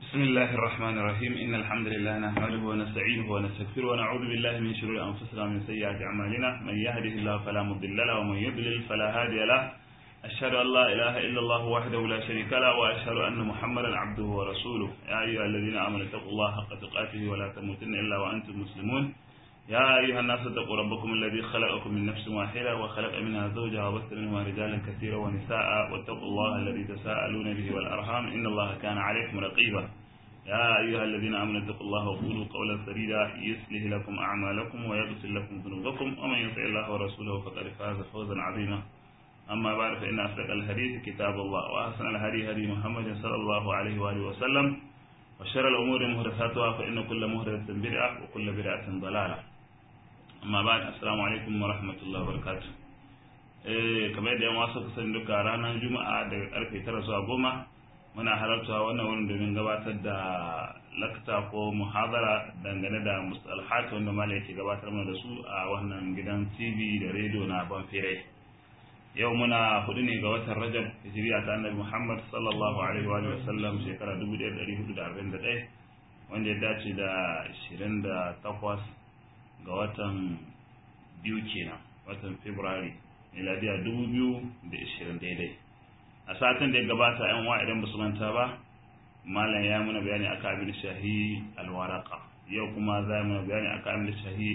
بسم الله الرحمن الرحيم إن الحمد لله نحمده ونستعينه ونستغفره ونعوذ بالله من شرور أنفسنا ومن سيئات أعمالنا من يهده الله فلا مضل له ومن يضلل فلا هادي له أشهد أن لا إله إلا الله وحده لا شريك له وأشهد أن محمدا عبده ورسوله يا أيها الذين آمنوا اتقوا الله حق تقاته ولا تموتن إلا وأنتم مسلمون يا أيها الناس اتقوا ربكم الذي خلقكم من نفس واحدة وخلق منها زوجها وبث منهما رجالا كثيرا ونساء واتقوا الله الذي تساءلون به والأرحام إن الله كان عليكم رقيبا يا أيها الذين آمنوا اتقوا الله وقولوا قولا سديدا يصلح لكم أعمالكم ويغفر لكم ذنوبكم ومن يطع الله ورسوله فقد فاز فوزا عظيما أما بعد فإن أصدق الحديث كتاب الله وأحسن الهدي هدي محمد صلى الله عليه وآله وسلم وشر الأمور محدثاتها فإن كل محدثة بدعة وكل بدعة ضلالة amma ba assalamu alaikum wa rahmatullahi wa barakatuh kamar yadda yan wasu kusan duka ranar juma'a daga karfe 9 zuwa 10 muna halarta wannan wurin domin gabatar da lakta ko muhadara dangane da mustalhat wanda malai yake gabatar mana da su a wannan gidan TV da radio na Banfire yau muna hudu ne ga watan Rajab hijriya ta Annabi Muhammad sallallahu alaihi wa sallam shekara 1441 wanda ya dace da 28 ga watan biyu kenan watan February miladiya 2020 daidai a satin da ya gabata yan wa idan basu manta ba malam ya muna bayani akan abin shahi alwaraqa yau kuma za mu bayani akan abin shahi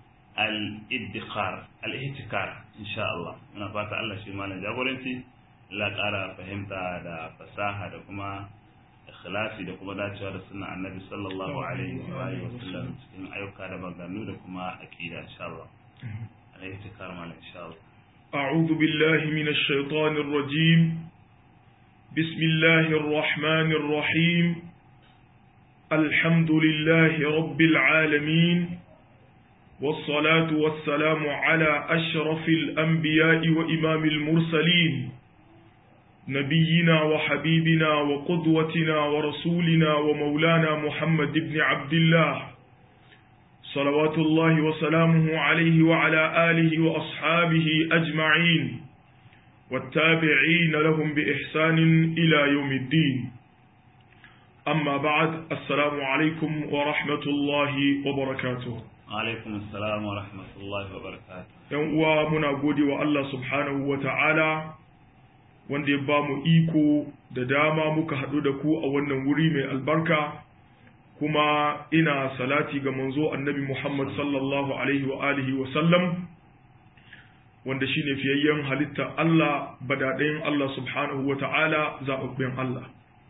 al-ihtikar insha Allah muna fata Allah shi malam jagoranci la ƙara fahimta da fasaha da kuma ikhlasi da kuma dacewa da sunnan annabi sallallahu alaihi wa sallam cikin ayyuka da maganganu da kuma aqida insha Allah alaihi takar mal insha Allah a'udhu billahi minash shaitanir rajim bismillahir rahmanir rahim alhamdulillahi rabbil alamin والصلاة والسلام على أشرف الأنبياء وإمام المرسلين نبينا وحبيبنا وقدوتنا ورسولنا ومولانا محمد بن عبد الله صلوات الله وسلامه عليه وعلى آله وأصحابه أجمعين والتابعين لهم بإحسان إلى يوم الدين أما بعد السلام عليكم ورحمة الله وبركاته عليكم السلام ورحمة الله وبركاته يوم ومنا قودي والله سبحانه وتعالى wanda ya ba mu iko da dama muka haɗu da ku a wannan wuri mai albarka kuma ina salati ga manzo annabi Muhammad sallallahu alaihi wa alihi wa sallam wanda shine fiyayyen halitta Allah badadayin Allah subhanahu wa ta'ala zaɓaɓɓen Allah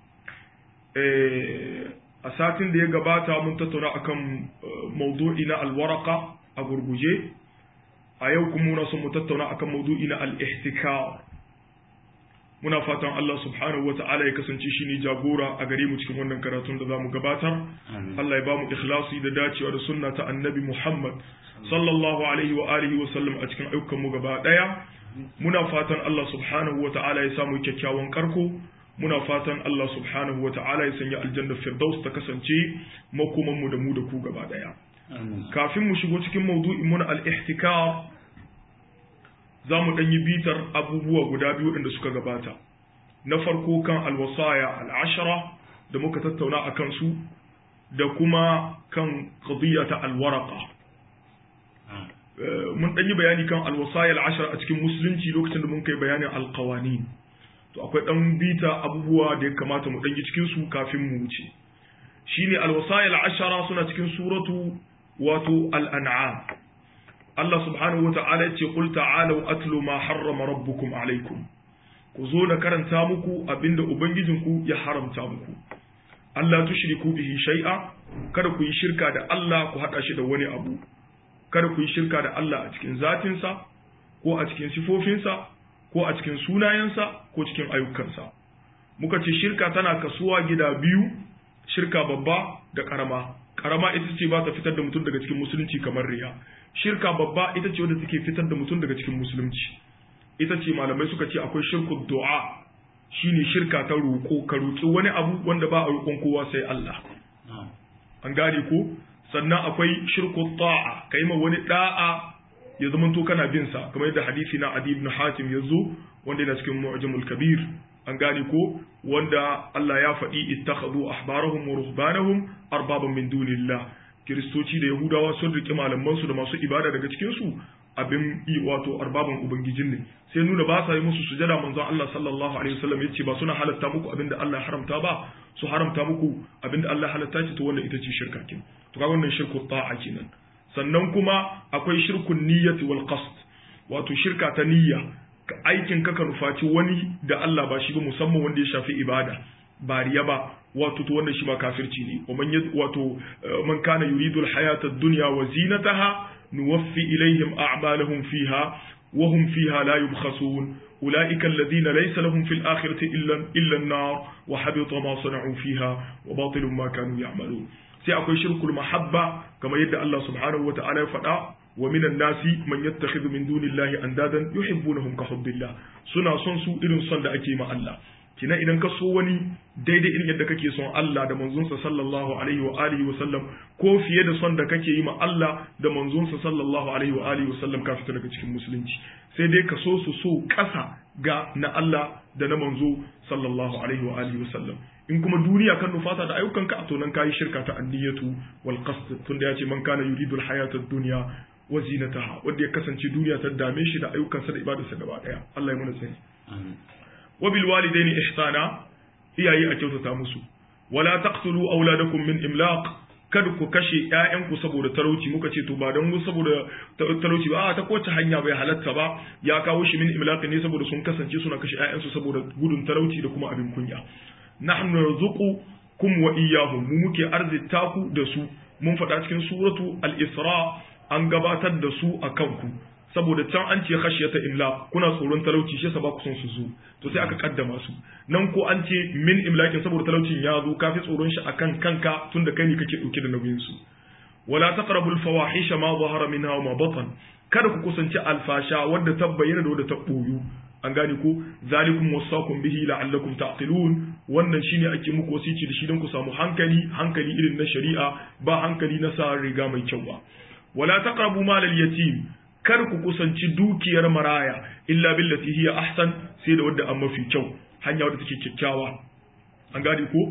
a satin da ya gabata mun tattauna akan maudu'i na alwaraka a gurguje a yau kuma muna son mu tattauna akan maudu'i na al-ihtikar muna fatan Allah subhanahu wa ta'ala ya kasance shi ne jagora a gare mu cikin wannan karatun da za mu gabatar. Allah ya ba mu ikhlasi da dacewa da sunna ta annabi Muhammad sallallahu alaihi wa alihi wa sallam a cikin ayyukan mu gaba daya. Muna fatan Allah subhanahu wa ta'ala ya samu kyakkyawan karko. Muna fatan Allah subhanahu wa ta'ala ya sanya aljanna firdaus ta kasance makoman mu da mu da ku gaba daya. Kafin mu shigo cikin maudu'in mu na al-ihtikar za mu ɗanyi bitar abubuwa guda biyu waɗanda suka gabata na farko kan alwasaya al'ashara da muka tattauna a kansu da kuma kan qadiyya ta alwaraka mun ɗanyi bayani kan alwasaya al'ashara a cikin musulunci lokacin da mun kai bayanin alqawani to akwai ɗan bita abubuwa da ya kamata mu ɗanyi cikin su kafin mu wuce shine alwasaya al'ashara suna cikin suratu wato al'an'am Allah subhanahu wa ta'ala ya ce, "Qul ta'alau atlu ma harrama rabbukum alaikum." Ku zo na karanta muku abinda Ubangijinku ya haramta muku. Allah tushriku bihi shay'a, kada ku yi shirka da Allah ku hada shi da wani abu. Kada ku yi shirka da Allah a cikin zatinsa, ko a cikin sifofinsa, ko a cikin sunayensa, ko cikin ayyukansa. Muka ce shirka tana kasuwa gida biyu, shirka babba da karama. Karama ita ce ba ta fitar da mutum daga cikin musulunci kamar riya. Shirka babba ita ce wadda take fitar da mutum daga cikin musulunci. Ita ce malamai suka ce akwai shirku du'a, shine shirka ta roƙo, ka roƙi wani abu wanda ba a roƙon kowa sai Allah. An gane ko? Sannan akwai shirku ta'a, kai ma wani da'a ya zama to kana bin sa, kamar yadda hadisi na Adi ibn Hatim ya zo wanda yana cikin Mu'jamul Kabir an gane ko wanda Allah ya faɗi ittakhadhu ahbarahum wa ruhbanahum arbaban min dunillah kiristoci da yahudawa sun riƙe malaman su da masu ibada daga cikin su abin wato arbaban ubangijin ne sai nuna ba sa yi musu sujada manzon Allah sallallahu alaihi wasallam yace ba suna halatta muku abinda Allah ya haramta ba su haramta muku abinda Allah ya halatta ce to wannan ita ce shirka kin to kaga wannan shirku ta'a kenan sannan kuma akwai shirkun niyyati wal qasd wato shirka ta niyya aikin ka nufaci wani da Allah ba shi ba musamman wanda ya shafi ibada ba riya ba wato to wannan shi ma kafirci ne wato man kana yuridu al hayata ad-dunya wa zinataha nuwaffi ilayhim a'malahum fiha wa hum fiha la yubkhasun ulaika alladhina laysa lahum fil akhirati illa an-nar wa habita ma sana'u fiha wa batilun ma kanu ya'malun sai akwai shirkul mahabba kamar yadda Allah subhanahu wa ta'ala ya faɗa wa minan nasi man yattakhidhu min dunillahi andadan yuhibbunahum ka hubbillah suna son su irin son da ake ma Allah kina idan ka so wani daidai irin yadda kake son Allah da manzonsa sallallahu alaihi wa alihi wa sallam ko fiye da son da kake yi ma Allah da manzonsa sallallahu alaihi wa alihi wa sallam ka fita daga cikin musulunci sai dai ka so su so ƙasa ga na Allah da na manzo sallallahu alaihi wa alihi wa sallam in kuma duniya kan nufata da ayyukanka to nan kayi shirka ta anniyatu wal qasd tunda yace man kana yuridu al hayata ad dunya wa zinataha wanda ya kasance duniya ta dame shi da ayyukansa da ibadarsa gaba daya Allah ya mana sani amin wa bil walidaini ihsana iyaye a kyautata musu wala taqtulu auladakum min imlaq kada ku kashe ƴaƴanku saboda talauci muka ce to ba dan saboda talauci ba ta kowace hanya bai halatta ba ya kawo shi min imlaq ne saboda sun kasance suna kashe ƴaƴansu saboda gudun talauci da kuma abin kunya nahnu narzuqukum wa iyyahum mu muke arzita ku da su mun faɗa cikin suratu al-isra an gabatar da su akan ku saboda can an ce khashiyata imlaq kuna tsoron talauci shi yasa ba ku son su zo to sai aka kaddama su nan ko an ce min imlaqin saboda talaucin ya zo kafi tsoron shi akan kanka tunda kai ne kake dauke da nauyin su wala taqrabul fawahisha ma zahara minha wa ma batan kada ku kusanci alfasha wadda ta bayyana da wadda ta boyu an gane ko zalikum wasaqum bihi la'allakum taqilun wannan shine ake muku wasici da shi don ku samu hankali irin na shari'a ba hankali na sa riga mai kyau ba wala taqrabu malal yatim kar ku kusanci dukiyar maraya illa billati hiya ahsan sai da wadda an mafi kyau hanya wadda take kyakkyawa an gane ko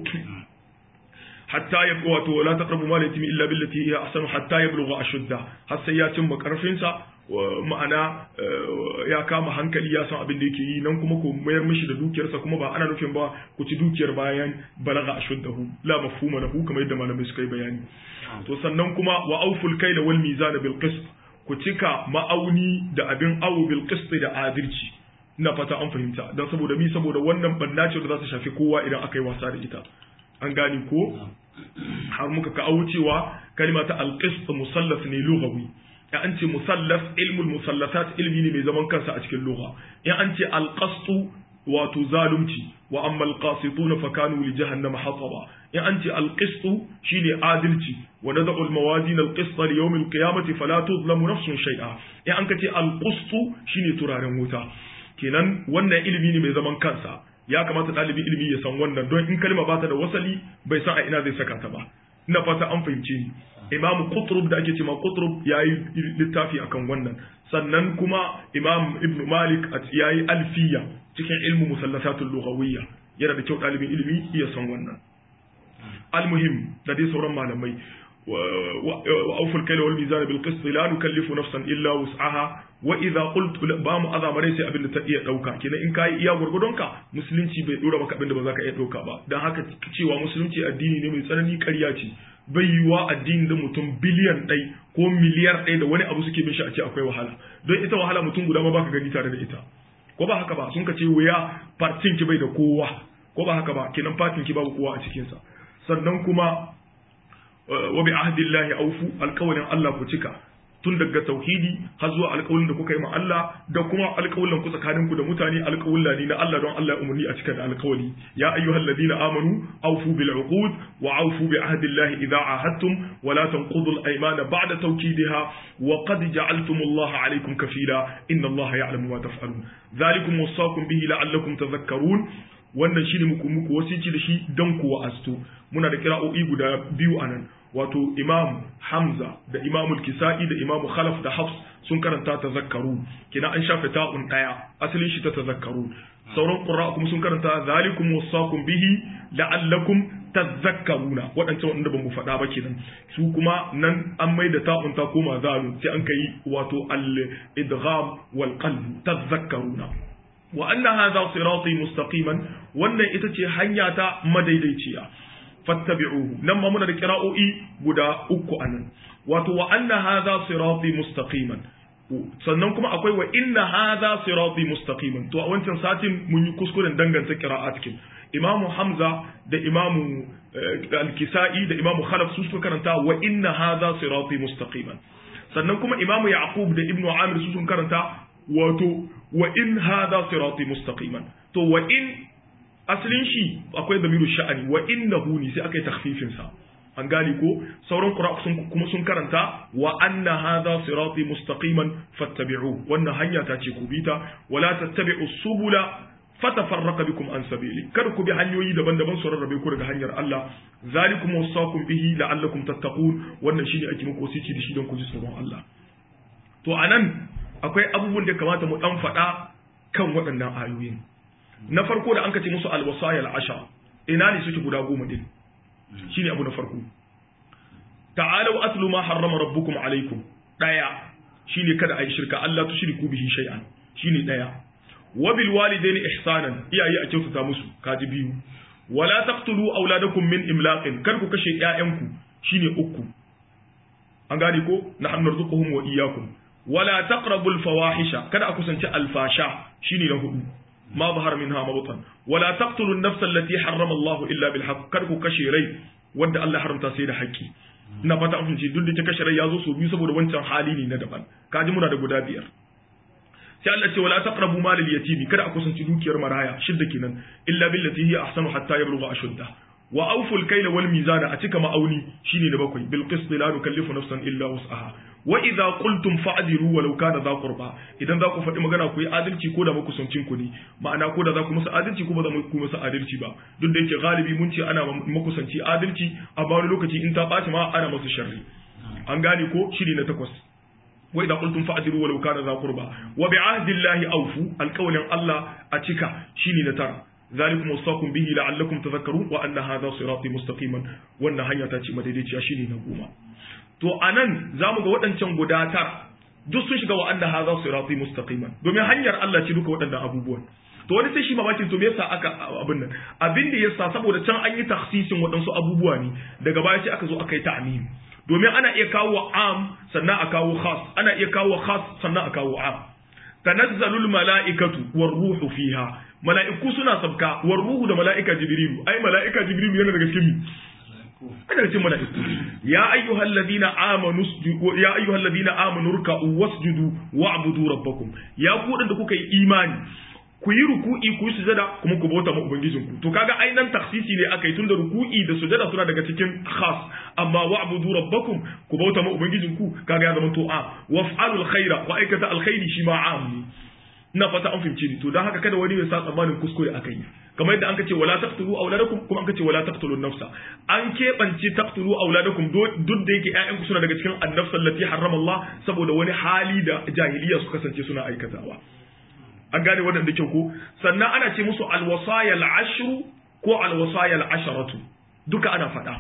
hatta ya wato wala taqrabu mal yatim illa billati hiya ahsan hatta yablugha ashudda har sai ya cimma karfin sa ma'ana ya kama hankali ya san abin da yake yi nan kuma ku mayar mishi da dukiyarsa kuma ba ana nufin ba ku ci dukiyar bayan balaga ashuddahu la mafhuma lahu kamar yadda malamai suka yi bayani to sannan kuma wa awful kayla wal mizan bil qist ku cika ma'auni da abin awo bil qist da adalci ina fata an fahimta dan saboda wannan banna ce da za ta shafi kowa idan aka yi wasa da ita an gane ko har muka ka cewa kalma ta al qist musallaf ne lughawi ya an ce musallaf ilmul musallasat ilmi ne mai zaman kansa a cikin lugha ya an ce al qist wato zalunci wa amma al qasituna fa kanu li jahannama hataba in an ce al qist shine adalci wa nad'u al mawazin al qist li yawm al qiyamati fala tuzlamu nafsun shay'a in an ce al qist shine turaren wuta kenan wannan ilimi ne mai zaman kansa ya kamata dalibi ilimi ya san wannan don in kalma ba ta da wasali bai san a ina zai saka ta ba ina fata an fahimce ni imam qutrub da ake cewa qutrub yayi littafi akan wannan sannan kuma imam ibn malik yayi alfiya cikin ilmu musallasatul lughawiyya yana da kyau dalibin ilimi ya san wannan almuhim da dai sauran malamai wa awful kayla wal mizan bil qist la nukallifu nafsan illa wus'aha wa idha qultu ba mu azamare sai abin da ta iya dauka kenan in kai iya gurgudonka musulunci bai dora maka abin da ba za ka iya dauka ba dan haka cewa musulunci addini ne mai tsanani ƙarya ce bai yiwa addini da mutum biliyan 1 ko miliyar 1 da wani abu suke bin shi a ce akwai wahala don ita wahala mutum guda ma baka gani tare da ita ko ba haka ba sun ka ce wuya partin ki bai da kowa ko ba haka ba kenan partin ki babu kowa a cikin sa sannan kuma wa bi ahdillahi awfu alqawlin Allah ku cika tun daga tauhidi har zuwa alƙawlin da kuka yi ma Allah da kuma alƙawlin ku tsakaninku da mutane alƙawla ne na Allah don Allah ya umarni a cika da alƙawli ya ayyuhal ladina amanu awfu bil uqud wa awfu bi ahdillahi idha ahadtum wa la tanqudu al aymana ba'da tawkidiha wa qad ja'altum Allah alaykum kafila inna Allah ya'lamu ma taf'alun dhalikum wasaqum bihi la'allakum tadhakkarun wannan shine muku wasici da shi don ku wa'astu muna da kira'o'i guda biyu anan wato imam hamza da imam al-kisa'i da imam khalaf da hafs sun karanta tazakkaru kina an shafe ta'un daya asalin shi ta tazakkaru sauran qurra kuma sun karanta zalikum wasaqum bihi la'allakum tadhakkaruna wadancan wanda ban mu faɗa ba kenan su kuma nan an mai da ta'un ta koma zalu sai an kai wato al-idgham wal qalb tadhakkaruna wa anna hadha sirati mustaqiman wannan ita ce hanya ta madaidaiciya fattabi'uhu nan ma muna da qira'o'i guda uku anan wato wa anna hadha sirati mustaqiman sannan kuma akwai wa inna hadha sirati mustaqiman to a wancan satin mun yi kuskuren danganta qira'at kin imamu hamza da imamu al-kisa'i da imamu khalaf su suka karanta wa inna hadha sirati mustaqiman sannan kuma imamu yaqub da ibnu amir su sun karanta wato wa in hadha sirati mustaqiman to wa in asalin shi akwai damiru sha'ani wa innahu ni sai akai takhfifin sa an gane ko sauran qura kuma sun karanta wa anna hadha sirati mustaqiman fattabi'u wannan hanya ta ce ku bita wala tattabi'u subula fatafarraqa bikum an sabili kada ku bi hanyoyi daban-daban su rarrabe ku daga hanyar Allah zalikum wasaqum bihi la'allakum tattaqun wannan shine ake muku wasici da shi don ku ji tsoron Allah to anan akwai abubuwan da kamata mu dan faɗa kan waɗannan ayoyin na farko da an kace musu alwasaya al'ashara ina ne suke guda 10 din shine abu na farko ta'alu atlu ma harrama rabbukum alaykum daya shine kada ayi shirka Allah tushriku bihi shay'an shine daya wa bil walidaini ihsanan iyaye a kyautata musu kaji biyu wala taqtulu auladakum min imlaqin kar ku kashe ƴaƴanku shine uku an gane ko nahnu narzuquhum wa iyyakum wala taqrabul fawahisha kada a kusanci alfasha shine na hudu ma zahara minha mabtan wala taqtulu an-nafsa allati harrama Allah illa bil haqq kar ku kashe rai wanda Allah haramta sai da haƙƙi ina fata an fahimci duk da ta kashe rai yazo so biyu saboda wancan hali ne na daban kaji muna da guda biyar sai Allah ce wala taqrabu mal al-yatimi kada a kusanci dukiyar maraya shidda kenan illa billati hiya ahsanu hatta yablugha ashudda wa awfu al-kayla wal mizana a cika ma'auni shine na bakwai bil qist la nukallifu nafsan illa wus'aha wa idza qultum fa'dilu walau kana dha qurba idan za ku faɗi magana ku yi adalci ko da makusancin ku ne ma'ana ko da za ku musu adalci ko ba za ku musu adalci ba duk da yake galibi mun ce ana makusanci adalci amma wani lokaci in ta ɓaci ma ana musu sharri an gane ko shiri na 8 wa idza qultum fa'dilu walau kana dha qurba wa bi'ahdi llahi awfu alqawlan Allah a cika shine na 9 ذلكم وصاكم به لعلكم تذكرون وان هذا صراطي مستقيما wannan hanya ta ce madaidaiciya shine na 10 to anan zamu ga wadancan guda tar duk sun shiga wa anna hadha sirati mustaqiman domin hanyar Allah ce duka wadannan abubuwan to wani sai shi mamakin to me yasa aka abin nan abin da yasa saboda can an yi takhsisin wadansu abubuwa ne daga baya sai aka zo aka yi ta'mim domin ana iya kawo am sannan a kawo khas ana iya kawo khas sannan a kawo am tanazzalul mala'ikatu war ruhu fiha mala'iku suna sabka war ruhu da mala'ika jibrilu ai mala'ika jibrilu yana daga cikin ana cikin mala'iku ya ayyuhal ladina amanu ya ayyuhal ladina amanu ruk'u wasjudu wa'budu rabbakum ya ku da kuka yi imani ku yi ruku'i ku yi sujada kuma ku bauta ma ubangijinku to kaga ai nan takhsisi ne akai tunda ruku'i da sujada suna daga cikin khas amma wa'budu rabbakum ku bauta ma ubangijinku kaga ya zama to a waf'alul khaira wa aikata alkhairi shi ma am ne ina fata an fahimce ni to dan haka kada wani ya sa tsammanin kuskure akai kamar yadda an ce wala taqtulu auladakum kuma an ce wala taqtulu nafsa an keɓance taqtulu auladakum duk da yake ƴaƴanku suna daga cikin annafsa allati harrama Allah saboda wani hali da jahiliya su kasance suna aikatawa an gane wannan da kyau ko sannan ana ce musu alwasaya al'ashru ko alwasaya al'asharatu duka ana faɗa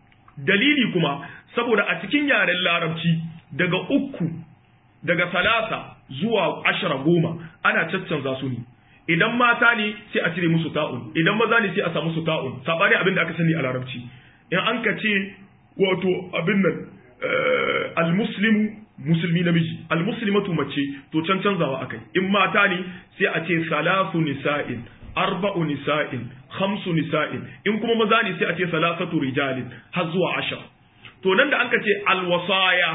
dalili kuma saboda a cikin yaren larabci daga 3 daga salasa zuwa 10 ana caccanza su ne idan mata ne sai a cire musu ta'un idan maza ne sai a samu su ta'un sabani abin da aka sani a larabci in an ka ce wato abin nan almuslimu musulmi namiji almuslimatu mace to can canzawa akai in mata ne sai a ce salasu nisa'in 4 nisa'in 5 nisa'in in kuma maza ne sai a ce salasatu rijalin har zuwa 10 to nan da an ka ce alwasaya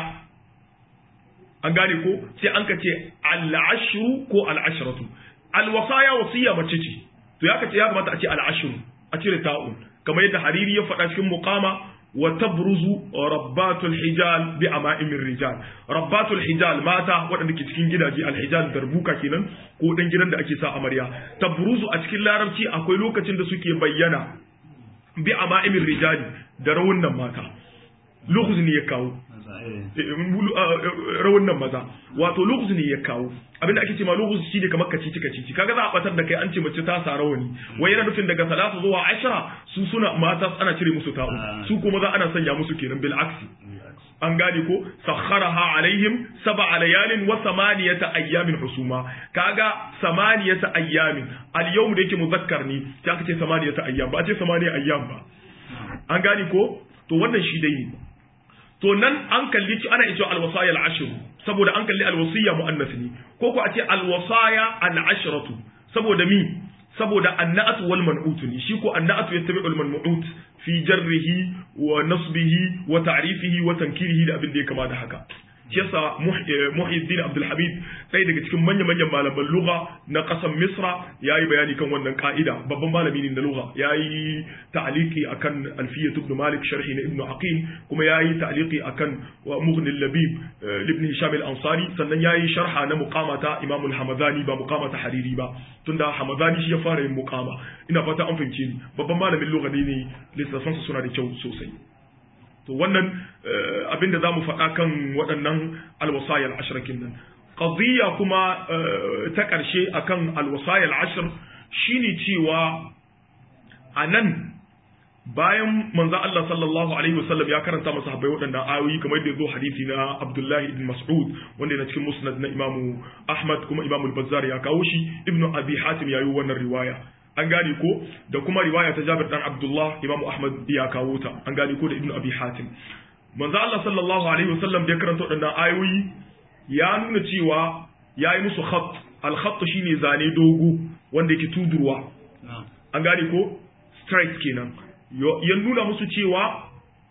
an gane ko sai an ka ce al'ashru ko al'ashratu alwasaya wasiya mace ce to ya kace ya kamata a ce al'ashru a cire ta'un kamar yadda hariri ya faɗa cikin muqama wa tabruzu rabbatul hijal bi ama'imir rijal rabbatul hijal mata waɗanda ke cikin gidaje alhijal darbuka kenan ko dan gidan da ake sa amarya tabruzu a cikin larabci akwai lokacin da suke bayyana bi ama'imir rijali da rawunan mata lokacin ne ya kawo rawunan maza wato lughuz ne ya kawo abinda ake ce ma lughuz shine kamar kacici kaga za a batar da kai an ce mace ta sa rawani wai yana nufin daga 3 zuwa 10 su suna mata ana cire musu ta'u su kuma za ana sanya musu kenan bil aksi an gane ko sakharaha alaihim 7 layalin wa 8 ayyamin husuma kaga 8 ayyamin al yawm da yake muzakkar ne sai aka ce 8 ayyam ba a ce 8 ayyam ba an gane ko to wannan shi dai ne to nan an kalli ci ana cewa alwasaya al-ashr saboda an kalli alwasiya muannas ne ko ko a ce alwasaya al-ashratu saboda mi saboda annatu wal man'ut ne shi ko annatu yattabi'u al-man'ut fi jarrihi wa nasbihi wa ta'rifihi wa tankirihi da abin da ya kama da haka yasa Muhyiddin Abdul Hamid sai daga cikin manyan malaman lugha na kasar Misra yayi bayani kan wannan ka'ida babban malami ne na lugha yayi ta'liqi akan Alfiyat ibn Malik sharhi na Ibn Aqil kuma yayi ta'liqi akan Mughni al-Labib ibn Hisham al-Ansari sannan yayi sharha na muqamata Imam al-Hamadani ba muqamata Hariri ba tunda Hamadani shi ya fara yin muqama ina fata an fahimce ni babban malamin lugha ne lissafansa suna da kyau sosai to wannan abinda za mu faɗa kan waɗannan alwasayar ashirakin nan qadiyya kuma ta ƙarshe akan alwasayar ashir shine cewa a nan bayan manzo Allah sallallahu alaihi wasallam ya karanta masa sahabbai waɗannan ayoyi kamar yadda zo hadisi na Abdullah ibn Mas'ud wanda yana cikin musnad na Imam Ahmad kuma Imam al-Bazzar ya kawo shi Ibn Abi Hatim ya yi wannan riwaya an gane ko da kuma riwaya ta Jabir dan Abdullah Imam Ahmad ya kawo ta an gane ko da Ibn Abi Hatim manzo Allah sallallahu alaihi wasallam da karanta wadannan ayoyi ya nuna cewa yayi musu khat al-khat shine zane dogo wanda yake tudurwa an gane ko straight kenan ya nuna musu cewa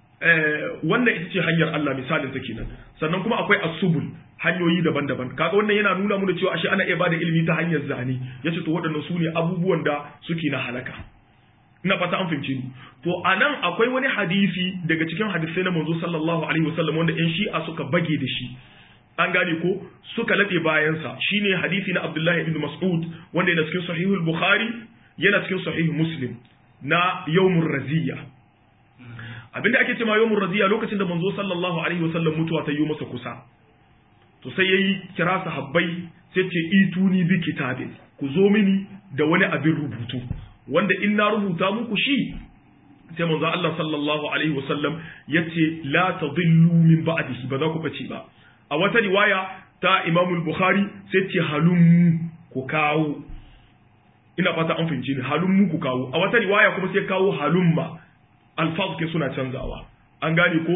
wannan ita ce hanyar Allah misalin ta kenan sannan kuma akwai as-subul hanyoyi daban-daban kaga wannan yana nuna mu da cewa ashe ana iya bada ilimi ta hanyar zane yace to waɗannan su ne abubuwan da suke na halaka ina fata an fahimce ni to anan akwai wani hadisi daga cikin hadisai na manzo sallallahu alaihi wasallam wanda ƴan shi'a suka bage da shi an gane ko suka labe bayan sa shine hadisi na Abdullah ibn Mas'ud wanda yana cikin sahihul Bukhari yana cikin sahih Muslim na yawmur raziya abinda ake cewa yawmur raziya lokacin da manzo sallallahu alaihi wasallam mutuwa ta yi masa kusa to sai yayi kira sahabbai sai ce ituni bi kitabin ku zo mini da wani abin rubutu wanda in na rubuta muku shi sai manzo Allah sallallahu alaihi wasallam yace la tadillu min ba'dihi ba za ku bace ba a wata riwaya ta Imam al-Bukhari sai ce halum ku kawo ina fata an fahimci ni halum ku kawo a wata riwaya kuma sai kawo halumma alfaz ke suna canzawa an gane ko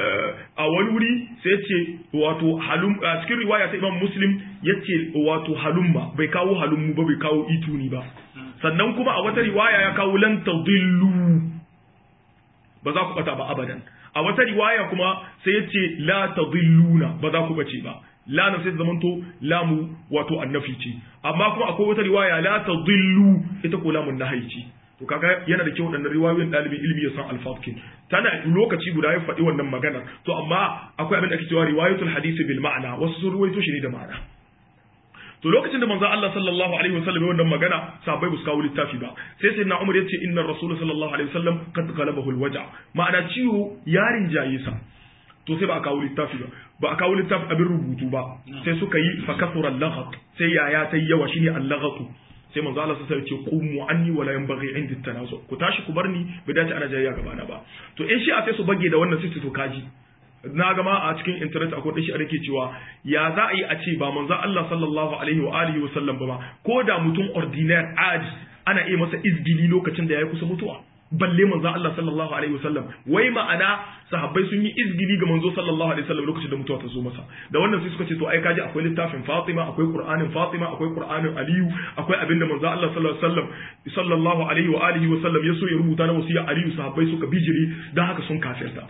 a wani wuri sai ce wato halum a cikin riwaya ta Imam Muslim yace wato halumma bai kawo halummu ba bai kawo ituni ba sannan kuma a wata riwaya ya kawo lan tadillu ba za ku bata ba abadan a wata riwaya kuma sai yace la tadilluna ba za ku bace ba la na sai zamanto lamu wato annafi ce amma kuma akwai wata riwaya la tadillu ita ko lamun nahyi ce to kaga yana da kyau wadannan riwayoyin dalibin ilimi ya san alfatkin tana lokaci guda ya faɗi wannan magana to amma akwai abin da ake cewa riwayatul hadisi bil ma'ana wasu sun ruwaito shi ne da ma'ana to lokacin da manzo Allah sallallahu alaihi wasallam ya wannan magana sahabbai ba su kawo littafi ba sai sayyidina Umar yace inna rasul sallallahu alaihi wasallam qad qalabahu alwaja ma'ana ciwo yarin jaye sa to sai ba a kawo littafi ba a kawo littafi abin rubutu ba sai suka yi fa kasura al-laghat sai yaya ta yawa shine al-laghatu sai manzo Allah sai ya ce qumu anni wala yanbaghi indi tanazu ku tashi ku barni bai dace ana jayya gaba na ba to in shi a sai su bage da wannan sai su kaji na gama a cikin internet akwai dashi a rike cewa ya za a yi a ce ba manzo Allah sallallahu alaihi wa alihi wa sallam ba ko da mutum ordinaire adi ana iya masa izgili lokacin da ya kusa mutuwa balle manzo Allah sallallahu alaihi wa sallam wai ma'ana sahabbai sun yi izgili ga manzo sallallahu alaihi wa sallam lokacin da mutuwa ta zo masa da wannan sai suka ce to ai kaji akwai littafin Fatima akwai Qur'anin Fatima akwai Qur'anin Aliyu akwai abinda manzo Allah sallallahu alaihi wa alihi wa sallam ya so ya rubuta na wasiya Aliyu sahabbai suka bijiri dan haka sun kafirta